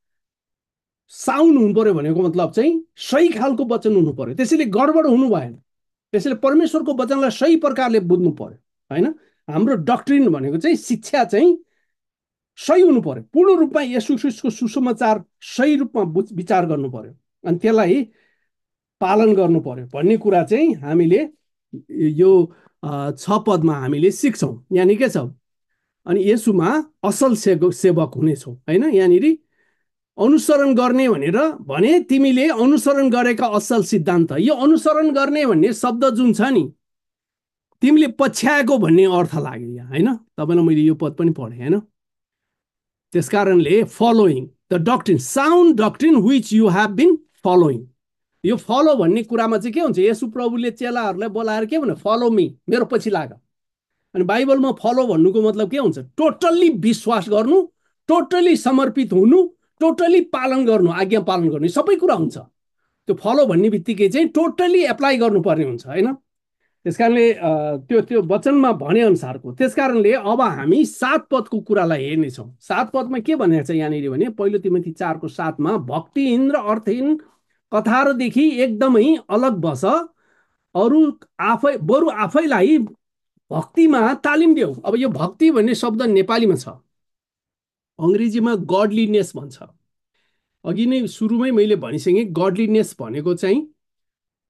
साउन्ड हुनु पर्यो भनेको मतलब चाहिँ सही खालको वचन हुनु पर्यो। त्यसैले गडबड हुनु भएन। त्यसैले परमेश्वरको वचनलाई सही प्रकारले बुझ्नु पर्यो, होइन। हाम्रो डक्ट्रिन भनेको चाहिँ शिक्षा चाहिँ सही हुनु पर्यो, पूर्ण रूपमा येशू ख्रीष्टको सुसमाचार सही रूपमा विचार गर्नु पर्यो अनि त्यसलाई पालन गर्नु पर्यो भन्ने कुरा चाहिँ हामीले यो 6 पदमा हामीले सिक्छौँ। यहाँनिर के छ, अनि येशूमा असल सेवक हुनेछौँ, होइन। यहाँनिर अनुसरण गर्ने भनेर भने तिमीले अनुसरण गरेका असल सिद्धान्त, यो अनुसरण गर्ने भन्ने शब्द जुन छ नि, तिमीले पछ्याएको भन्ने अर्थ लाग्यो यहाँ, होइन। तपाईँलाई मैले यो पद पनि पढेँ, होइन। त्यसकारणले following the doctrine, sound doctrine which you have been following, यो फलो भन्ने कुरामा चाहिँ के हुन्छ, येशू प्रभुले चेलाहरूलाई बोलाएर के भन्नु, फलो मी, मेरो पछि लाग। अनि बाइबलमा फलो भन्नुको मतलब के हुन्छ, टोटल्ली विश्वास गर्नु, टोटल्ली समर्पित हुनु, टोटल्ली पालन गर्नु, आज्ञा पालन गर्नु, सबै कुरा हुन्छ। त्यो फलो भन्ने बित्तिकै चाहिँ टोटल्ली एप्लाई गर्नुपर्ने हुन्छ, होइन। त्यसकारणले त्यो वचनमा भने अनुसारको। त्यसकारणले अब हामी 7 पदको कुरालाई हेर्नेछौँ। 7 पदमा के भनेको छ यहाँनिर भने, पहिलो तिमोथी 4:7 भक्तिहीन र अर्थहीन कथाहरूदेखि एकदमै अलग बस, अरू बरु आफैलाई भक्तिमा तालिम देऊ। अब यो भक्ति भन्ने शब्द नेपालीमा छ, अङ्ग्रेजीमा गडलिनेस भन्छ। अघि नै सुरुमै मैले भनिसकेँ, गडलिनेस भनेको चाहिँ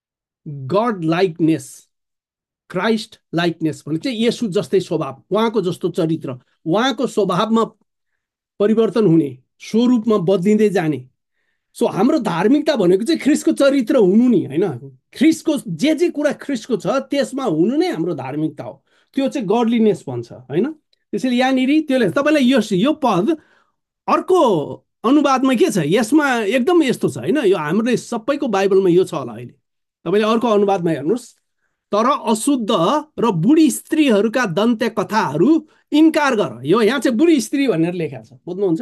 गड लाइकनेस, क्राइस्ट लाइकनेस भने चाहिँ येशू जस्तै स्वभाव, उहाँको जस्तो चरित्र, उहाँको स्वभावमा परिवर्तन हुने, स्वरूपमा बदलिँदै जाने। सो हाम्रो धार्मिकता भनेको चाहिँ ख्रिस्टको चरित्र हुनु नि होइन, ख्रिस्टको जे कुरा ख्रिस्टको छ त्यसमा हुनु नै हाम्रो धार्मिकता हो। त्यो चाहिँ गडलिनेस भन्छ होइन। त्यसैले यहाँनिर त्यसले तपाईँलाई यो पद अर्को अनुवादमा के छ, यसमा एकदम यस्तो छ होइन, यो हाम्रो सबैको बाइबलमा यो छ होला अहिले। तपाईँले अर्को अनुवादमा हेर्नुहोस्, तर अशुद्ध र बुढी स्त्रीहरूका दन्त्य कथाहरू इन्कार गर। यो यहाँ चाहिँ बुढी स्त्री भनेर लेखेको छ, बुझ्नुहुन्छ?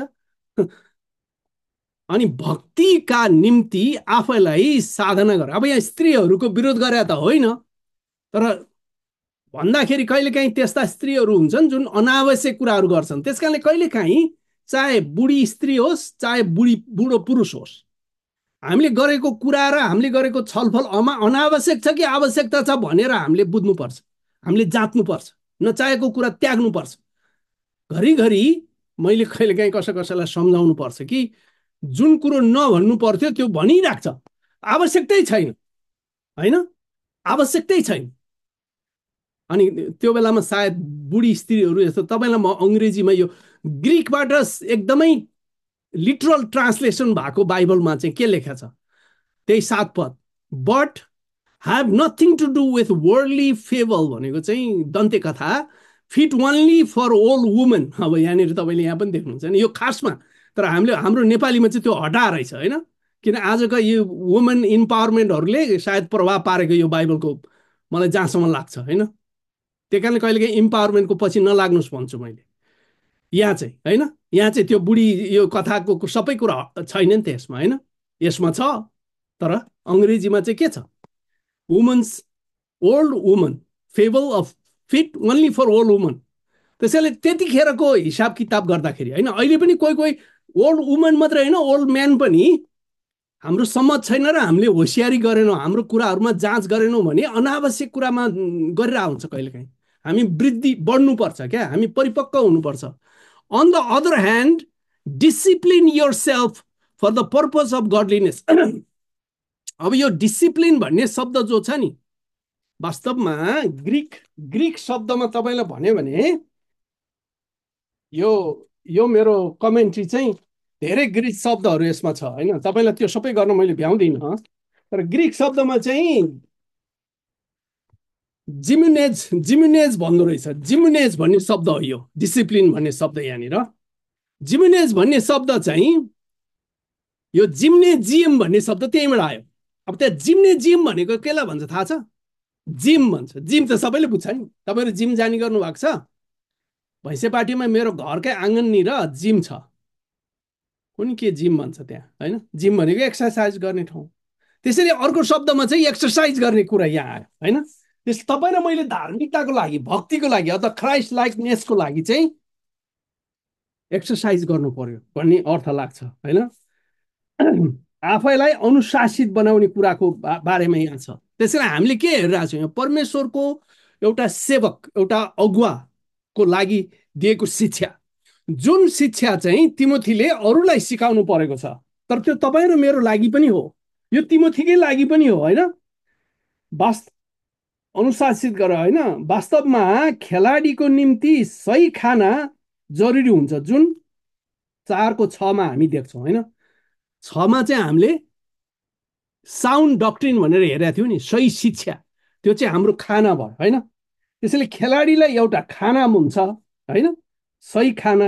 अनि भक्तिका निम्ति आफैलाई साधना गर। अब यहाँ स्त्रीहरूको विरोध गरे त होइन, तर भन्दाखेरि कहिलेकाहीँ त्यस्ता स्त्रीहरू हुन्छन् जुन अनावश्यक कुराहरू गर्छन्। त्यस कारणले कहिलेकाहीँ चाहे बुढी स्त्री होस् चाहे बुढो पुरुष होस्, हामीले गरेको कुरा र हामीले गरेको छलफल अनावश्यक छ कि आवश्यकता छ भनेर हामीले बुझ्नुपर्छ, हामीले जाँच्नुपर्छ, नचाहेको कुरा त्याग्नुपर्छ। घरिघरि मैले कहिलेकाहीँ कसैलाई सम्झाउनु पर्छ कि जुन कुरो नभन्नु पर्थ्यो त्यो भनिरहेको छ, आवश्यकतै छैन होइन, आवश्यकतै छैन। अनि त्यो बेलामा सायद बुढी स्त्रीहरू जस्तो, तपाईँलाई म अङ्ग्रेजीमा यो ग्रिकबाट एकदमै लिटरल ट्रान्सलेसन भएको बाइबलमा चाहिँ के लेखेको छ, त्यही 7 पद, but have nothing to do with worldly fable भनेको चाहिँ दन्त्य कथा, fit only for old women. अब यहाँनिर तपाईँले यहाँ पनि देख्नुहुन्छ नि, यो खासमा, तर हाम्रो नेपालीमा चाहिँ त्यो हटा रहेछ होइन, किन आजका यो वुमेन इम्पावरमेन्टहरूले सायद प्रभाव पारेको यो बाइबलको, मलाई जहाँसम्म लाग्छ होइन। त्यही कारणले कहिलेकाहीँ इम्पावरमेन्टको पछि नलाग्नुहोस् भन्छु मैले। यहाँ चाहिँ होइन, यहाँ चाहिँ त्यो बुढी यो कथाको सबै कुरा छैन नि त यसमा होइन, यसमा छ, तर अङ्ग्रेजीमा चाहिँ के छ, women's, old woman, fable of fit only for old woman. त्यसैले त्यतिखेरको हिसाब किताब गर्दाखेरि होइन, अहिले पनि कोही कोही ओल्ड वुमन मात्रै होइन, ओल्ड म्यान पनि हाम्रो समझ छैन र हामीले होसियारी गरेनौँ, हाम्रो कुराहरूमा जाँच गरेनौँ भने अनावश्यक कुरामा गरिरहेको हुन्छ। कहिलेकाहीँ हामी वृद्धि बढ्नुपर्छ क्या, हामी परिपक्व हुनुपर्छ। On the other hand discipline yourself for the purpose of godliness. अब यो डिसिप्लिन भन्ने शब्द जो छ नि, वास्तवमा ग्रिक शब्दमा तपाईँलाई भन्यो भने यो मेरो कमेन्ट्री चाहिँ धेरै ग्रिक शब्दहरू यसमा छ होइन, तपाईँलाई त्यो सबै गर्न मैले भ्याउँदिनँ, तर ग्रिक शब्दमा चाहिँ जिम्युनेज भन्दो रहेछ। जिम्युनेज भन्ने शब्द हो यो, डिसिप्लिन भन्ने शब्द यहाँनिर। जिम्युनेज भन्ने शब्द चाहिँ यो जिम्नेजियम भन्ने शब्द त्यहीँबाट आयो। अब त्यहाँ जिम्नेजियम भनेको केलाई भन्छ थाहा छ? जिम भन्छ। जिम त सबैले बुझ्छ नि, तपाईँहरू जिम जाने गर्नु भएको छ? भैँसेपाटीमा मेरो घरकै आँगननिर जिम छ, कुनि के जिम भन्छ त्यहाँ होइन। जिम भनेको एक्सर्साइज गर्ने ठाउँ। त्यसैले अर्को शब्दमा चाहिँ एक्सर्साइज गर्ने कुरा यहाँ आयो होइन। त्यस तपाईँ र मैले धार्मिकताको लागि, भक्तिको लागि, अथवा क्राइस्ट लाइकनेसको लागि चाहिँ एक्सर्साइज गर्नु पर्यो भन्ने अर्थ लाग्छ होइन। आफैलाई अनुशासित बनाउने कुराको बारेमा यहाँ छ। त्यसैले हामीले के हेरिरहेको छौँ, परमेश्वरको एउटा सेवक, एउटा अगुवाको लागि दिएको शिक्षा, जुन शिक्षा चाहिँ तिमोथीले अरूलाई सिकाउनु परेको छ, तर त्यो तपाईँ र मेरो लागि पनि हो, यो तिमोथीकै लागि पनि हो होइन। अनुशासित गर होइन। वास्तवमा खेलाडीको निम्ति सही खाना जरुरी हुन्छ, जुन 4को 6मा हामी देख्छौँ होइन। 6मा चाहिँ हामीले साउन्ड डक्ट्रिन भनेर हेरेका थियौँ नि, सही शिक्षा, त्यो चाहिँ हाम्रो खाना भयो होइन। त्यसैले खेलाडीलाई एउटा खाना हुन्छ होइन, सही खाना,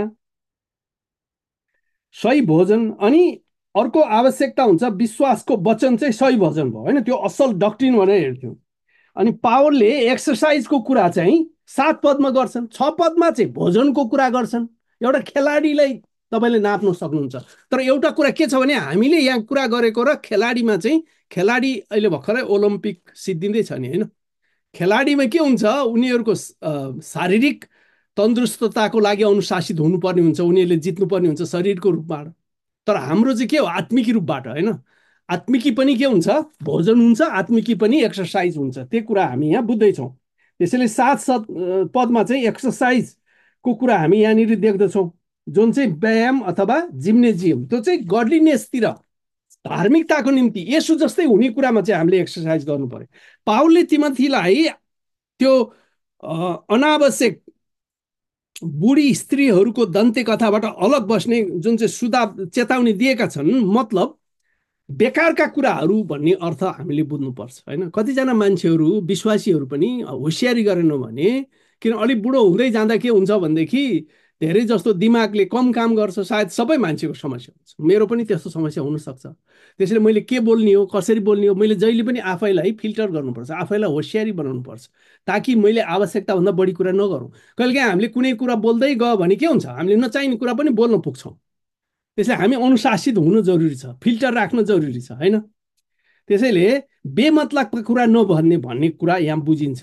सही भोजन। अनि अर्को आवश्यकता हुन्छ विश्वासको वचन चाहिँ सही भोजन भयो होइन, त्यो असल डक्ट्रिन भनेर हेर्थ्यौँ। अनि पावलले एक्सर्साइजको कुरा चाहिँ 7 पदमा गर्छन्, 6 पदमा चाहिँ भोजनको कुरा गर्छन्। एउटा खेलाडीलाई तपाईँले नाप्न सक्नुहुन्छ। तर एउटा कुरा के छ भने, हामीले यहाँ कुरा गरेको र खेलाडीमा चाहिँ, खेलाडी अहिले भर्खरै ओलम्पिक सिद्धिँदैछ नि होइन। खेलाडीमा के हुन्छ, उनीहरूको शारीरिक तन्दुरुस्तताको लागि अनुशासित हुनुपर्ने हुन्छ, उनीहरूले जित्नुपर्ने हुन्छ शरीरको रूपबाट। तर हाम्रो चाहिँ के हो, आत्मिकी रूपबाट होइन। आत्मिकी पनि के हुन्छ, भोजन हुन्छ, आत्मिकी पनि एक्सर्साइज हुन्छ। त्यो कुरा हामी यहाँ बुझ्दैछौँ। त्यसैले 7 पदमा चाहिँ एक्सर्साइजको कुरा हामी यहाँनिर देख्दछौँ, जुन चाहिँ व्यायाम अथवा जिम्नेजियम, त्यो चाहिँ गडलिनेसतिर धार्मिकताको निम्ति यसो जस्तै हुने कुरामा चाहिँ हामीले एक्सर्साइज गर्नु पर्यो। पावलले तिमोथीलाई त्यो अनावश्यक बुढी स्त्रीहरूको दन्ते कथाबाट अलग बस्ने जुन चाहिँ सुझाव चेतावनी दिएका छन्, मतलब बेकारका कुराहरू भन्ने अर्थ हामीले बुझ्नुपर्छ होइन। कतिजना मान्छेहरू विश्वासीहरू पनि होसियारी गरेनौँ भने, किन अलिक बुढो हुँदै जाँदा के हुन्छ भनेदेखि धेरै जस्तो दिमागले कम काम गर्छ। सायद सबै मान्छेको समस्या हुन्छ, मेरो पनि त्यस्तो समस्या हुनसक्छ। त्यसैले मैले के बोल्ने हो, कसरी बोल्ने हो, मैले जहिले पनि आफैलाई फिल्टर गर्नुपर्छ, आफैलाई होसियारी बनाउनुपर्छ, ताकि मैले आवश्यकताभन्दा बढी कुरा नगरौँ। कहिलेकाहीँ हामीले कुनै कुरा बोल्दै गयो भने के हुन्छ, हामीले नचाहिने कुरा पनि बोल्न पुग्छौँ। त्यसले हामी अनुशासित हुनु जरुरी छ, फिल्टर राख्न जरुरी छ होइन। त्यसैले बेमतलबका कुरा नभन्ने भन्ने कुरा यहाँ बुझिन्छ।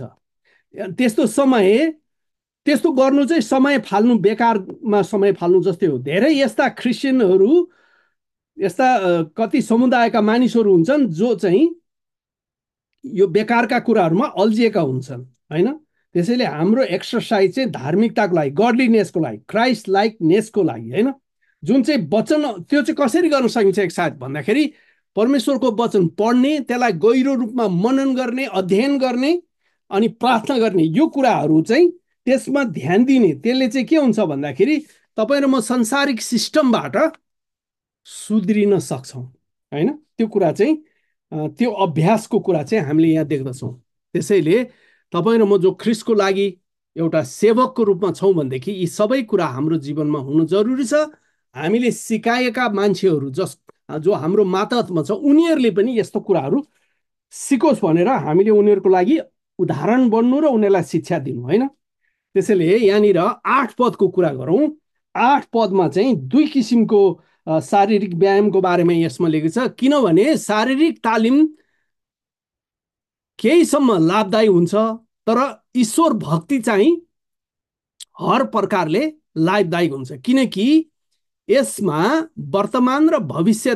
त्यस्तो गर्नु चाहिँ समय फाल्नु, बेकारमा समय फाल्नु जस्तै हो। धेरै यस्ता क्रिस्चियनहरू, यस्ता कति समुदायका मानिसहरू हुन्छन् जो चाहिँ यो बेकारका कुराहरूमा अल्झिएका हुन्छन् होइन। त्यसैले हाम्रो एक्सर्साइज चाहिँ धार्मिकताको लागि, गडलीनेसको लागि, क्राइस्ट लाइकनेसको लागि होइन। जुन चाहिँ वचन, त्यो चाहिँ कसरी गर्न सकिन्छ एक साथ भन्दाखेरि परमेश्वरको वचन पढ्ने, त्यसलाई गहिरो रूपमा मनन गर्ने, अध्ययन गर्ने अनि प्रार्थना गर्ने, यो कुराहरू चाहिँ त्यसमा ध्यान दिने। त्यसले चाहिँ के हुन्छ भन्दाखेरि तपाईँ र म संसारिक सिस्टमबाट सुध्रिन सक्छौँ होइन। त्यो कुरा चाहिँ त्यो अभ्यासको कुरा चाहिँ हामीले यहाँ देख्दछौँ। त्यसैले तपाईँ र म जो ख्रिस्टको लागि एउटा सेवकको रूपमा छौँ भनेदेखि यी सबै कुरा हाम्रो जीवनमा हुनु जरुरी छ। हामीले सिकाएका मान्छेहरू जो हाम्रो मातहतमा छ, उनीहरूले पनि यस्तो कुराहरू सिकोस् भनेर हामीले उनीहरूको लागि उदाहरण बन्नु र उनीहरूलाई शिक्षा दिनु होइन। त्यसैले यहाँनिर 8 पदको कुरा गरौँ। 8 पदमा चाहिँ 2 किसिमको शारीरिक व्यायामको बारेमा यसमा लेखेको छ। किनभने शारीरिक तालिम केहीसम्म लाभदायी हुन्छ, तर ईश्वर भक्ति चाहिँ हर प्रकारले लाभदायक हुन्छ, किनकि यसमा वर्तमान र भविष्यत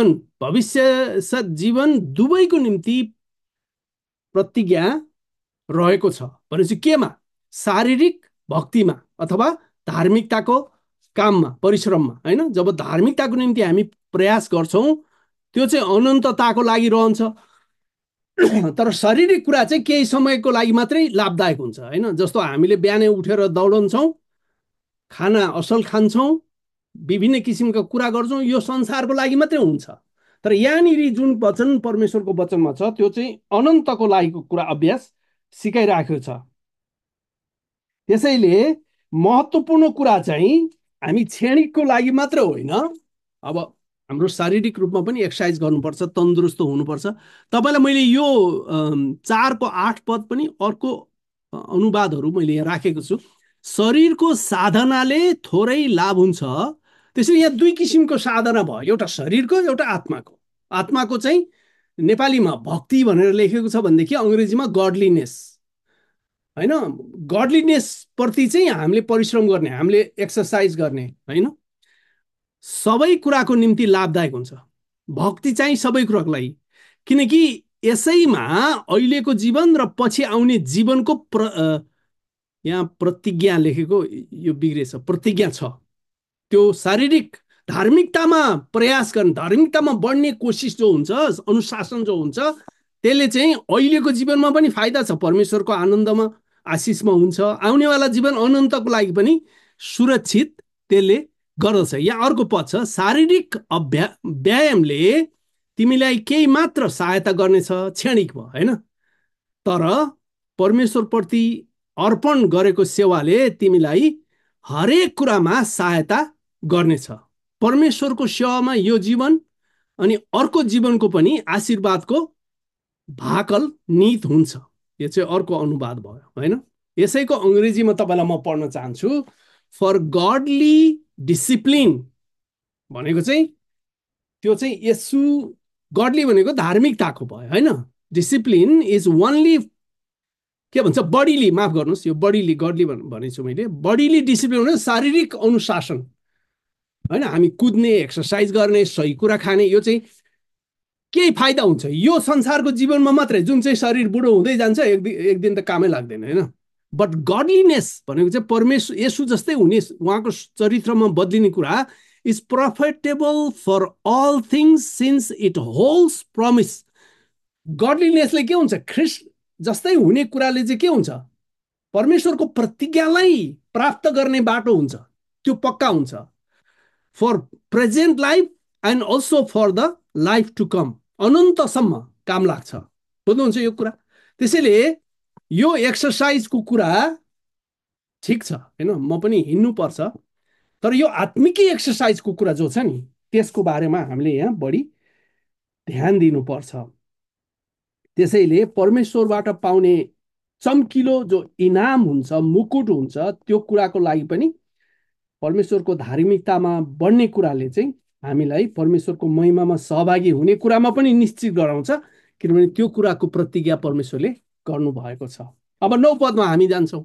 जीवन दुवैको निम्ति प्रतिज्ञा रहेको छ। भनेपछि केमा? शारीरिक भक्तिमा अथवा धार्मिकताको काममा, परिश्रममा होइन। जब धार्मिकताको निम्ति हामी प्रयास गर्छौँ त्यो चाहिँ अनन्तताको लागि रहन्छ, तर शारीरिक कुरा चाहिँ केही समयको लागि मात्रै लाभदायक हुन्छ होइन। जस्तो हामीले बिहानै उठेर दौडन्छौँ, खाना असल खान्छौँ, विभिन्न किसिमका कुरा गर्छौँ, यो संसारको लागि मात्रै हुन्छ। तर यहाँनिर जुन वचन परमेश्वरको वचनमा छ त्यो चाहिँ अनन्तको लागिको कुरा अभ्यास सिकाइराखेको छ। त्यसैले महत्त्वपूर्ण कुरा चाहिँ हामी क्षणिकको लागि मात्र होइन, अब हाम्रो शारीरिक रूपमा पनि एक्सर्साइज गर्नुपर्छ, तन्दुरुस्त हुनुपर्छ। तपाईँलाई मैले यो 4 को 8 पद पनि अर्को अनुवादहरू मैले यहाँ राखेको छु। शरीरको साधनाले थोरै लाभ हुन्छ। त्यसैले यहाँ 2 किसिमको साधना भयो, एउटा शरीरको, एउटा आत्माको। आत्माको चाहिँ नेपालीमा भक्ति भनेर लेखेको छ भनेदेखि अङ्ग्रेजीमा गडलीनेस होइन। गडलीनेस प्रति चाहिँ हामीले परिश्रम गर्ने, हामीले एक्सर्साइज गर्ने होइन। सबै कुराको निम्ति लाभदायक हुन्छ भक्ति चाहिँ, सबै कुराको लागि, किनकि यसैमा अहिलेको जीवन र पछि आउने जीवनको यहाँ प्रतिज्ञा लेखेको, यो बिग्रेछ, प्रतिज्ञा छ। त्यो शारीरिक धार्मिकतामा प्रयास गर्ने, धार्मिकतामा बढ्ने कोसिस जो हुन्छ, अनुशासन जो हुन्छ, त्यसले चाहिँ अहिलेको जीवनमा पनि फाइदा छ, परमेश्वरको आनन्दमा, आशिषमा हुन्छ। आउनेवाला जीवन अनन्तको लागि पनि सुरक्षित त्यसले गर्दछ। यहाँ अर्को पद छ, शारीरिक व्यायामले तिमीलाई केही मात्र सहायता गर्नेछ, क्षणिक भयो होइन, तर परमेश्वरप्रति अर्पण गरेको सेवाले तिमीलाई हरेक कुरामा सहायता गर्नेछ। परमेश्वरको सेवामा यो जीवन अनि अर्को जीवनको पनि आशीर्वादको भाकल निहित हुन्छ। यो चाहिँ अर्को अनुवाद भयो होइन। यसैको अङ्ग्रेजीमा तपाईँलाई म पढ्न चाहन्छु। फर गडली डिसिप्लिन भनेको चाहिँ त्यो चाहिँ यसु, गडली भनेको धार्मिकताको भयो होइन। डिसिप्लिन इज ओन्ली, के भन्छ, बडीली, माफ गर्नुहोस्, यो बडीली, गडली भनेछु मैले। बडीली डिसिप्लिन भने शारीरिक अनुशासन होइन। हामी कुद्ने, एक्सर्साइज गर्ने, सही कुरा खाने, यो चाहिँ केही फाइदा हुन्छ यो संसारको जीवनमा मात्रै, जुन चाहिँ शरीर बुढो हुँदै जान्छ, एक दिन त कामै लाग्दैन होइन। बट गडलीनेस भनेको चाहिँ परमेश्वर, यसु जस्तै हुने, उहाँको चरित्रमा बदलिने कुरा, is profitable for all things since it holds promise. गडलिनेसले के हुन्छ? ख्रिस्ट जस्तै हुने कुराले चाहिँ के हुन्छ? परमेश्वरको प्रतिज्ञालाई प्राप्त गर्ने बाटो हुन्छ, त्यो पक्का हुन्छ। For present life and also for the life to come, अनन्तसम्म काम लाग्छ। बुझ्नुहुन्छ यो कुरा? त्यसैले यो एक्सर्साइजको कुरा ठिक छ होइन, म पनि हिँड्नुपर्छ, तर यो आत्मिकी एक्सर्साइजको कुरा जो छ नि त्यसको बारेमा हामीले यहाँ बढी ध्यान दिनुपर्छ। त्यसैले परमेश्वरबाट पाउने चम्किलो जो इनाम हुन्छ, मुकुट हुन्छ, त्यो कुराको लागि पनि परमेश्वरको धार्मिकतामा बढ्ने कुराले चाहिँ हामीलाई परमेश्वरको महिमामा सहभागी हुने कुरामा पनि निश्चित गराउँछ, किनभने त्यो कुराको प्रतिज्ञा परमेश्वरले गर्नुभएको छ। अब 9 पदमा हामी जान्छौँ।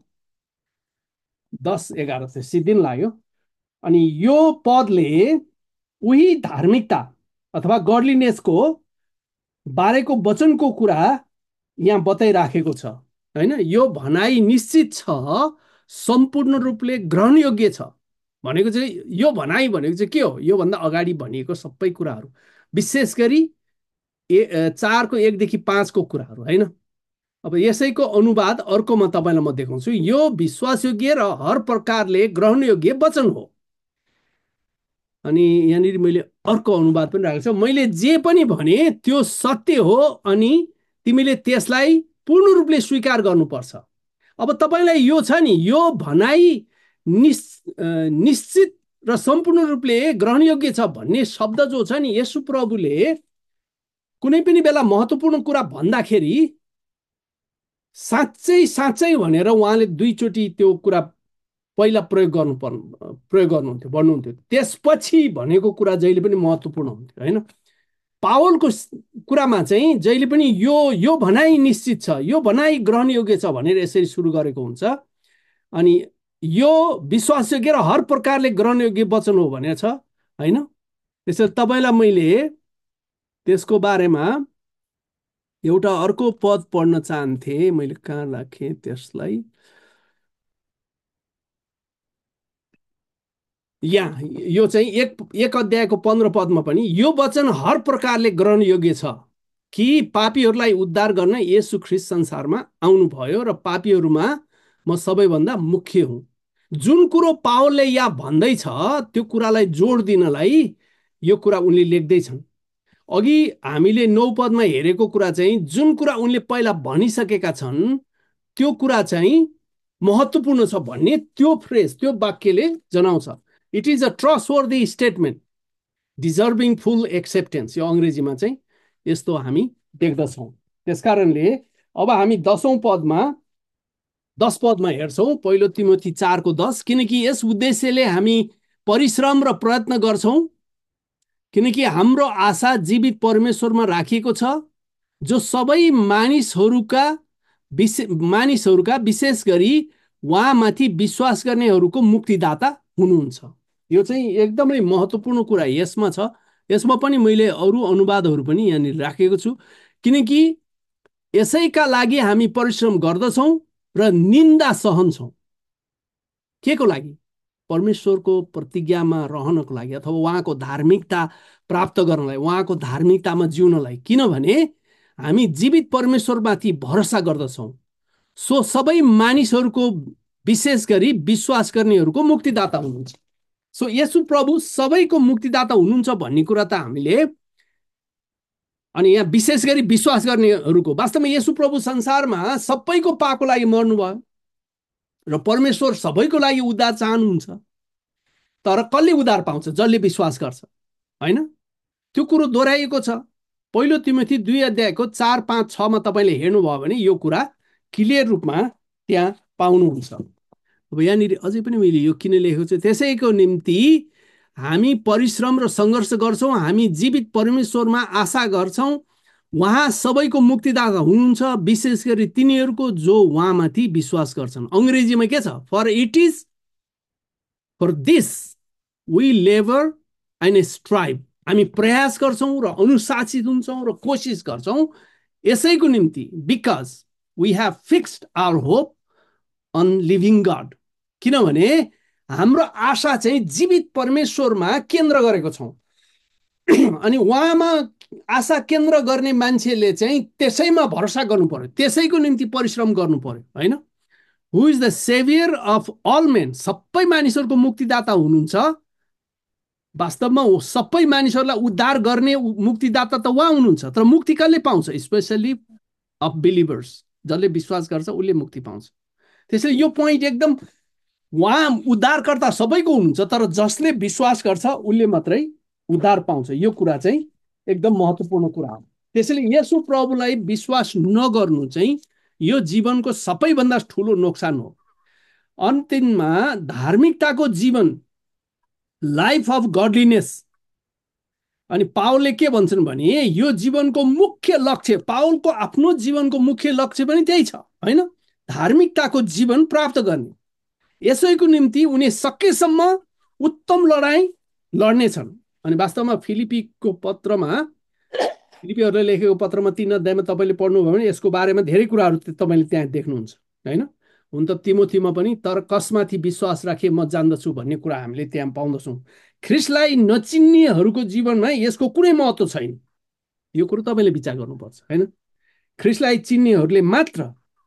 10, 11 चाहिँ सिद्धिन लाग्यो। अनि यो पदले उही धार्मिकता अथवा गडलिनेसको बारेको वचनको कुरा यहाँ बताइराखेको छ होइन। यो भनाइ निश्चित छ, सम्पूर्ण रूपले ग्रहणयोग्य छ भनेको चाहिँ, यो भनाइ भनेको चाहिँ के हो? योभन्दा अगाडि भनिएको सबै कुराहरू, विशेष गरी 4 1 देखि 5 को कुराहरू होइन। अब यसैको अनुवाद अर्को म तपाईँलाई म देखाउँछु। यो विश्वासयोग्य र हर प्रकारले ग्रहणयोग्य वचन हो। अनि यहाँनिर मैले अर्को अनुवाद पनि राखेको छु। मैले जे पनि भने त्यो सत्य हो अनि तिमीले त्यसलाई पूर्ण रूपले स्वीकार गर्नुपर्छ। अब तपाईँलाई यो छ नि, यो भनाइ निश्चित र सम्पूर्ण रूपले ग्रहणयोग्य छ भन्ने शब्द जो छ नि, यसु प्रभुले कुनै पनि बेला महत्त्वपूर्ण कुरा भन्दाखेरि साँच्चै साँच्चै भनेर उहाँले 2 चोटि त्यो कुरा पहिला प्रयोग गर्नुहुन्थ्यो, भन्नुहुन्थ्यो। त्यसपछि भनेको कुरा जहिले पनि महत्त्वपूर्ण हुन्थ्यो होइन। पावलको कुरामा चाहिँ जहिले पनि यो भनाइ निश्चित छ, यो भनाइ ग्रहणयोग्य छ भनेर यसरी सुरु गरेको हुन्छ। अनि यो विश्वासयोग्य र हर प्रकारले ग्रहणयोग्य वचन हो भनेर छ होइन। त्यसैले तपाईँलाई मैले त्यसको बारेमा एउटा अर्को पद पढ्न चाहन्थे। मैले कहाँ राखेँ त्यसलाई? यहाँ यो चाहिँ एक अध्यायको 15 पदमा पनि यो वचन हर प्रकारले ग्रहणयोग्य छ कि पापीहरूलाई उद्धार गर्न येशू ख्रीष्ट संसारमा आउनुभयो र पापीहरूमा म सबैभन्दा मुख्य हुँ। जुन कुरो पावलले यहाँ भन्दैछ त्यो कुरालाई जोड दिनलाई यो कुरा उनले लेख्दैछन्। अघि हामीले 9 पदमा हेरेको कुरा चाहिँ जुन कुरा उनले पहिला भनिसकेका छन् त्यो कुरा चाहिँ महत्त्वपूर्ण छ भन्ने त्यो फ्रेज, त्यो वाक्यले जनाउँछ। It is a trustworthy statement deserving full acceptance. यो अङ्ग्रेजीमा चाहिँ यस्तो हामी देख्दछौँ। त्यसकारणले अब हामी 10 पदमा हेर्छौँ। पहिलो तिमोथी 4:10, किनकि यस उद्देश्यले हामी परिश्रम र प्रयत्न गर्छौँ, किनकि हाम्रो आशा जीवित परमेश्वरमा राखिएको छ, जो सबै मानिसहरूका विशेष गरी उहाँमाथि विश्वास गर्नेहरूको मुक्तिदाता हुनुहुन्छ। यो चाहिँ एकदमै महत्त्वपूर्ण कुरा यसमा छ। यसमा पनि मैले अरू अनुवादहरू पनि यहाँनिर राखेको छु। किनकि यसैका लागि हामी परिश्रम गर्दछौँ र निन्दा सहन्छौँ। के को लागि? परमेश्वरको प्रतिज्ञामा रहनको लागि अथवा उहाँको धार्मिकता प्राप्त गर्नलाई, उहाँको धार्मिकतामा जिउनलाई। किनभने हामी जीवित परमेश्वरमाथि भरोसा गर्दछौँ, सो सबै मानिसहरूको विशेष गरी विश्वास गर्नेहरूको मुक्तिदाता हुनुहुन्छ। सो येशू प्रभु सबैको मुक्तिदाता हुनुहुन्छ भन्ने कुरा त हामीले, अनि यहाँ विशेष गरी विश्वास गर्नेहरूको, वास्तवमा येशू प्रभु संसारमा सबैको पापको लागि मर्नुभयो र परमेश्वर सबैको लागि उद्धार चाहनुहुन्छ। तर कसले उद्धार पाउँछ? जसले विश्वास गर्छ होइन। त्यो कुरो दोहोऱ्याइएको छ। पहिलो तिमोथी 2:4, 5, 6 मा तपाईँले हेर्नुभयो भने यो कुरा क्लियर रूपमा त्यहाँ पाउनुहुन्छ। अब यहाँनिर अझै पनि मैले यो किन लेखेको छु? त्यसैको निम्ति हामी परिश्रम र सङ्घर्ष गर्छौँ, हामी जीवित परमेश्वरमा आशा गर्छौँ, उहाँ सबैको मुक्तिदाता हुनुहुन्छ, विशेष गरी तिनीहरूको जो उहाँमाथि विश्वास गर्छन्। अङ्ग्रेजीमा के छ? For this we labour and strive. हामी प्रयास गर्छौँ र अनुशासित हुन्छौँ र कोसिस गर्छौँ यसैको निम्ति, because we have fixed our hope on living God. किनभने हाम्रो आशा चाहिँ जीवित परमेश्वरमा केन्द्र गरेको छौँ। अनि उहाँमा आशा केन्द्र गर्ने मान्छेले चाहिँ त्यसैमा भरोसा गर्नु पर्यो, त्यसैको निम्ति परिश्रम गर्नु पर्यो, होइन? Who is the saviour of all men, सबै मानिसहरूको मुक्तिदाता हुनुहुन्छ। वास्तवमा सबै मानिसहरूलाई उद्धार गर्ने मुक्तिदाता त उहाँ हुनुहुन्छ। तर मुक्ति कसले पाउँछ? स्पेसली अफ बिलिभर्स, जसले विश्वास गर्छ उसले मुक्ति पाउँछ। त्यसैले यो पोइन्ट एकदम, उहाँ उद्धारकर्ता सबैको हुनुहुन्छ, तर जसले विश्वास गर्छ उसले मात्रै उद्धार पाउँछ। यो कुरा चाहिँ एकदम महत्त्वपूर्ण कुरा हो। त्यसैले यसो प्रभुलाई विश्वास नगर्नु चाहिँ यो जीवनको सबैभन्दा ठुलो नोक्सान हो। अन्तिममा धार्मिकताको जीवन, लाइफ अफ गडलिनेस, अनि पावलले के भन्छन् भने यो जीवनको मुख्य लक्ष्य, पावलको आफ्नो जीवनको मुख्य लक्ष्य पनि त्यही छ, होइन? धार्मिकताको जीवन प्राप्त गर्ने। यसैको निम्ति उनी सकेसम्म उत्तम लडाइँ लड्नेछन्। अनि वास्तवमा फिलिपीको पत्रमा, फिलिपीहरूले लेखेको पत्रमा 3 अध्यायमा तपाईँले पढ्नुभयो भने यसको बारेमा धेरै कुराहरू तपाईँले त्यहाँ देख्नुहुन्छ, होइन? हुन त तिमोथीमा पनि तर कसमाथि विश्वास राखे म जान्दछु भन्ने कुरा हामीले त्यहाँ पाउँदछौँ। ख्रिस्टलाई नचिन्नेहरूको जीवनमा यसको कुनै महत्त्व छैन। यो कुरो तपाईँले विचार गर्नुपर्छ, होइन? ख्रिस्टलाई चिन्नेहरूले मात्र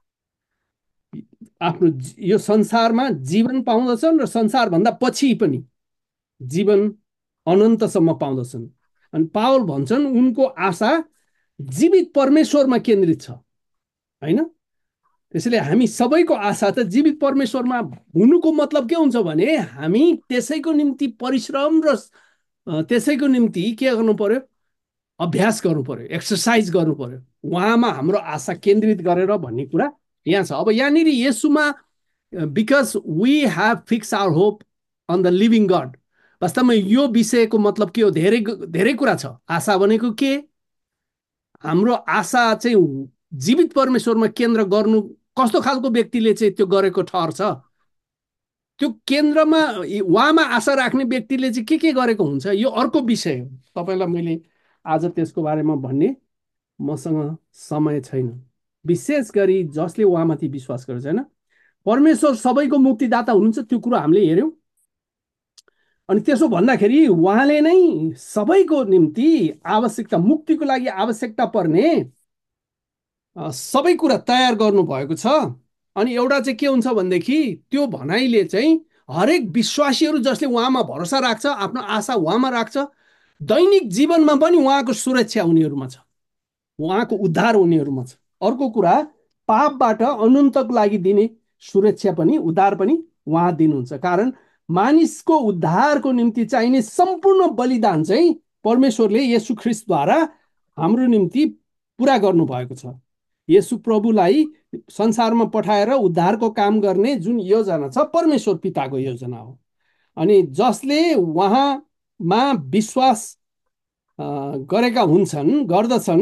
आफ्नो यो संसारमा जीवन पाउँदछन् र संसारभन्दा पछि पनि जीवन अनन्तसम्म पाउँदछन्। अनि पावल भन्छन् उनको आशा जीवित परमेश्वरमा केन्द्रित छ, होइन? त्यसैले हामी सबैको आशा त जीवित परमेश्वरमा हुनुको मतलब के हुन्छ भने हामी त्यसैको निम्ति परिश्रम र त्यसैको निम्ति के गर्नु पर्यो? अभ्यास गर्नु पर्यो, एक्सर्साइज गर्नु पर्यो, उहाँमा हाम्रो आशा केन्द्रित गरेर भन्ने कुरा यहाँ छ। अब यहाँनिर येशूमा, because we have fix our hope on the living God, वास्तवमा यो विषयको मतलब के हो? धेरै धेरै कुरा छ। आशा भनेको के? हाम्रो आशा चाहिँ जीवित परमेश्वरमा केन्द्र गर्नु, कस्तो खालको व्यक्तिले चाहिँ त्यो गरेको ठहर्छ? त्यो केन्द्रमा उहाँमा आशा राख्ने व्यक्तिले चाहिँ के गरेको हुन्छ, यो अर्को विषय हो। तपाईँलाई मैले आज त्यसको बारेमा भन्ने मसँग समय छैन। विशेष गरी जसले उहाँमाथि विश्वास गर्छ, होइन? परमेश्वर सबैको मुक्तिदाता हुनुहुन्छ, त्यो कुरो हामीले हेऱ्यौँ। अनि त्यसो भन्दाखेरि उहाँले नै सबैको निम्ति आवश्यकता, मुक्तिको लागि आवश्यकता पर्ने सबै कुरा तयार गर्नुभएको छ। अनि एउटा चाहिँ के हुन्छ भनेदेखि त्यो भनाइले चाहिँ हरेक विश्वासीहरू जसले उहाँमा भरोसा राख्छ, आफ्नो आशा उहाँमा राख्छ, दैनिक जीवनमा पनि उहाँको सुरक्षा उनीहरूमा छ, उहाँको उद्धार उनीहरूमा छ। अर्को कुरा, पापबाट अनन्तको लागि दिने सुरक्षा पनि, उद्धार पनि उहाँ दिनुहुन्छ। कारण मानिसको उद्धारको निम्ति चाहिने सम्पूर्ण बलिदान चाहिँ परमेश्वरले येशू ख्रिस्टद्वारा हाम्रो निम्ति पुरा गर्नुभएको छ। येशू प्रभुलाई संसारमा पठाएर उद्धारको काम गर्ने जुन योजना छ, परमेश्वर पिताको योजना हो। अनि जसले उहाँमा विश्वास गरेका गर्दछन्,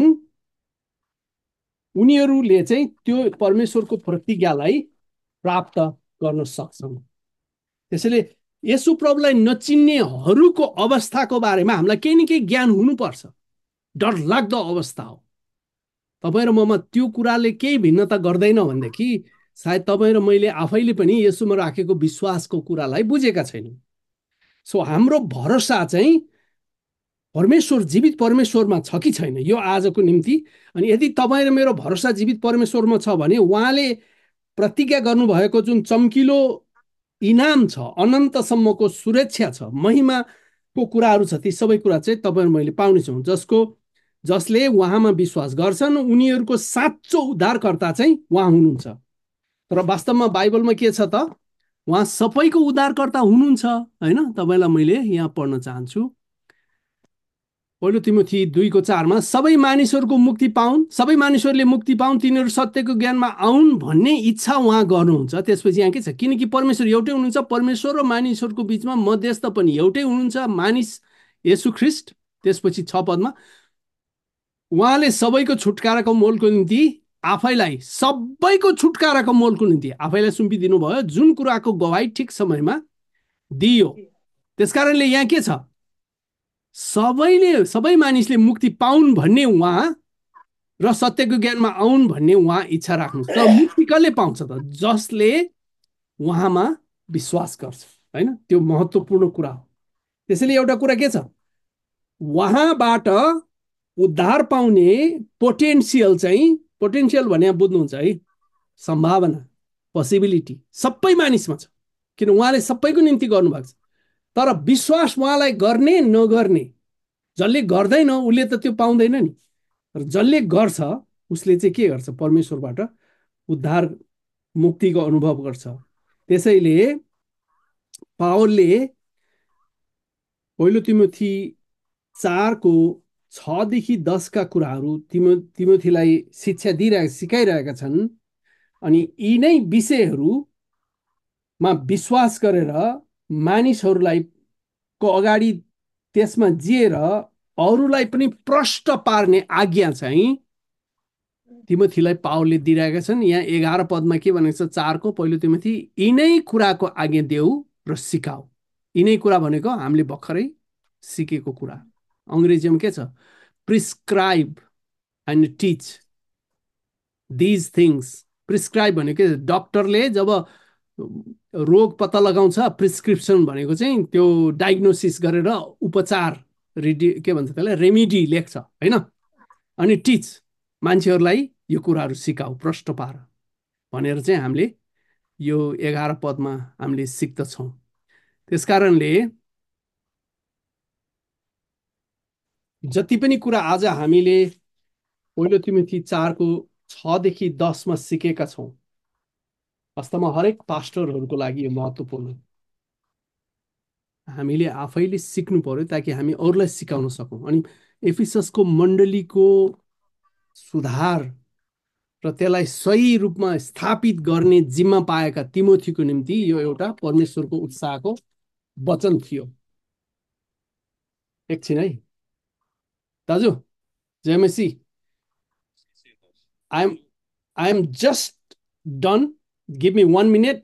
उनीहरूले चाहिँ त्यो परमेश्वरको प्रतिज्ञालाई प्राप्त गर्न सक्छन्। त्यसैले येशू प्रभुलाई नचिन्नेहरूको अवस्थाको बारेमा हामीलाई केही न केही ज्ञान हुनुपर्छ। डरलाग्दो अवस्था हो। तपाईँ र ममा त्यो कुराले केही भिन्नता गर्दैन भनेदेखि सायद तपाईँ र मैले आफैले पनि येशूमा राखेको विश्वासको कुरालाई बुझेका छैनौँ। सो हाम्रो भरोसा चाहिँ परमेश्वर, जीवित परमेश्वरमा छ कि छैन, यो आजको निम्ति। अनि यदि तपाईँ र मेरो भरोसा जीवित परमेश्वरमा छ भने उहाँले प्रतिज्ञा गर्नुभएको जुन चम्किलो इनाम छ, अनन्तसम्मको सुरक्षा छ, महिमाको कुराहरू छ, ती सबै कुरा चाहिँ तपाईँ र मैले पाउनेछौँ। जसले उहाँमा विश्वास गर्छन् उनीहरूको साँचो उद्धारकर्ता चाहिँ उहाँ हुनुहुन्छ। तर वास्तवमा बाइबलमा के छ त? उहाँ सबैको उद्धारकर्ता हुनुहुन्छ, होइन? तपाईँलाई मैले यहाँ पढ्न चाहन्छु। पहिलो तिमोथी 2:4 सबै मानिसहरूको मुक्ति पाउन्, सबै मानिसहरूले मुक्ति पाउन्, तिनीहरू सत्यको ज्ञानमा आउन् भन्ने इच्छा उहाँ गर्नुहुन्छ। त्यसपछि यहाँ के छ? किनकि परमेश्वर एउटै हुनुहुन्छ, परमेश्वर र मानिसहरूको बिचमा मध्यस्थ पनि एउटै हुनुहुन्छ, मानिस येशू ख्रिस्ट। त्यसपछि 6 पदमा उहाँले सबैको छुटकाराको मोलको निम्ति आफैलाई, सबैको छुटकाराको मोलको निम्ति आफैलाई सुम्पिदिनु भयो, जुन कुराको गवाही ठिक समयमा दियो। त्यसकारणले यहाँ के छ? सबै मानिसले मुक्ति पाउन् भन्ने उहाँ र सत्यको ज्ञानमा आउन् भन्ने उहाँ इच्छा राख्नुहुन्छ। तर मुक्ति कसले पाउँछ त? जसले उहाँमा विश्वास गर्छ, होइन, त्यो महत्त्वपूर्ण कुरा हो। त्यसैले एउटा कुरा के छ, उहाँबाट उद्धार पाउने पोटेन्सियल चाहिँ, पोटेन्सियल भने बुझ्नुहुन्छ है, सम्भावना, पोसिबिलिटी सबै मानिसमा छ, किन उहाँले सबैको निम्ति गर्नुभएको छ। तर विश्वास उहाँलाई गर्ने नगर्ने, जसले गर्दैन उसले त त्यो पाउँदैन नि। र जसले गर्छ उसले चाहिँ के गर्छ, परमेश्वरबाट उद्धार मुक्तिको अनुभव गर्छ। त्यसैले पावलले पहिलो तिमोथी 4को 6देखि 10का कुराहरू तिमोथीलाई शिक्षा दिइरहेका, सिकाइरहेका छन्। अनि यी नै विषयहरूमा विश्वास गरेर मानिसहरूलाई को अगाडि त्यसमा जिएर अरूलाई पनि प्रष्ट पार्ने आज्ञा चाहिँ तिमोथीलाई पावलले दिइरहेका छन्। यहाँ 11 पदमा के भनेको छ, 4को पहिलो तिमोथी, यिनै कुराको आज्ञा देऊ र सिकाऊ। यिनै कुरा भनेको हामीले भर्खरै सिकेको कुरा, अङ्ग्रेजीमा के छ, prescribe and teach these things. Prescribe भनेको डक्टरले जब रोग पत्ता लगाउँछ, प्रिस्क्रिप्सन भनेको चाहिँ त्यो डायग्नोसिस गरेर उपचार, के भन्छ त्यसलाई, रेमिडी लेख्छ होइन। अनि टिच, मान्छेहरूलाई यो कुराहरू सिकाऊ, प्रष्ट पार भनेर चाहिँ हामीले यो 11 पदमा हामीले सिक्दछौँ। त्यस कारणले जति पनि कुरा आज हामीले पहिलो तिमोथी 4को 6देखि 10मा सिकेका छौँ, वास्तवमा हरेक पास्टरहरूको लागि यो महत्त्वपूर्ण। हामीले आफैले सिक्नु पर्यो ताकि हामी अरूलाई सिकाउन सकौँ। अनि एफिससको मण्डलीको सुधार र त्यसलाई सही रूपमा स्थापित गर्ने जिम्मा पाएका तिमोथीको निम्ति यो एउटा परमेश्वरको उत्साहको वचन थियो। एकछिन है दाजु, जयमसी, I am just done, give me 1 minute।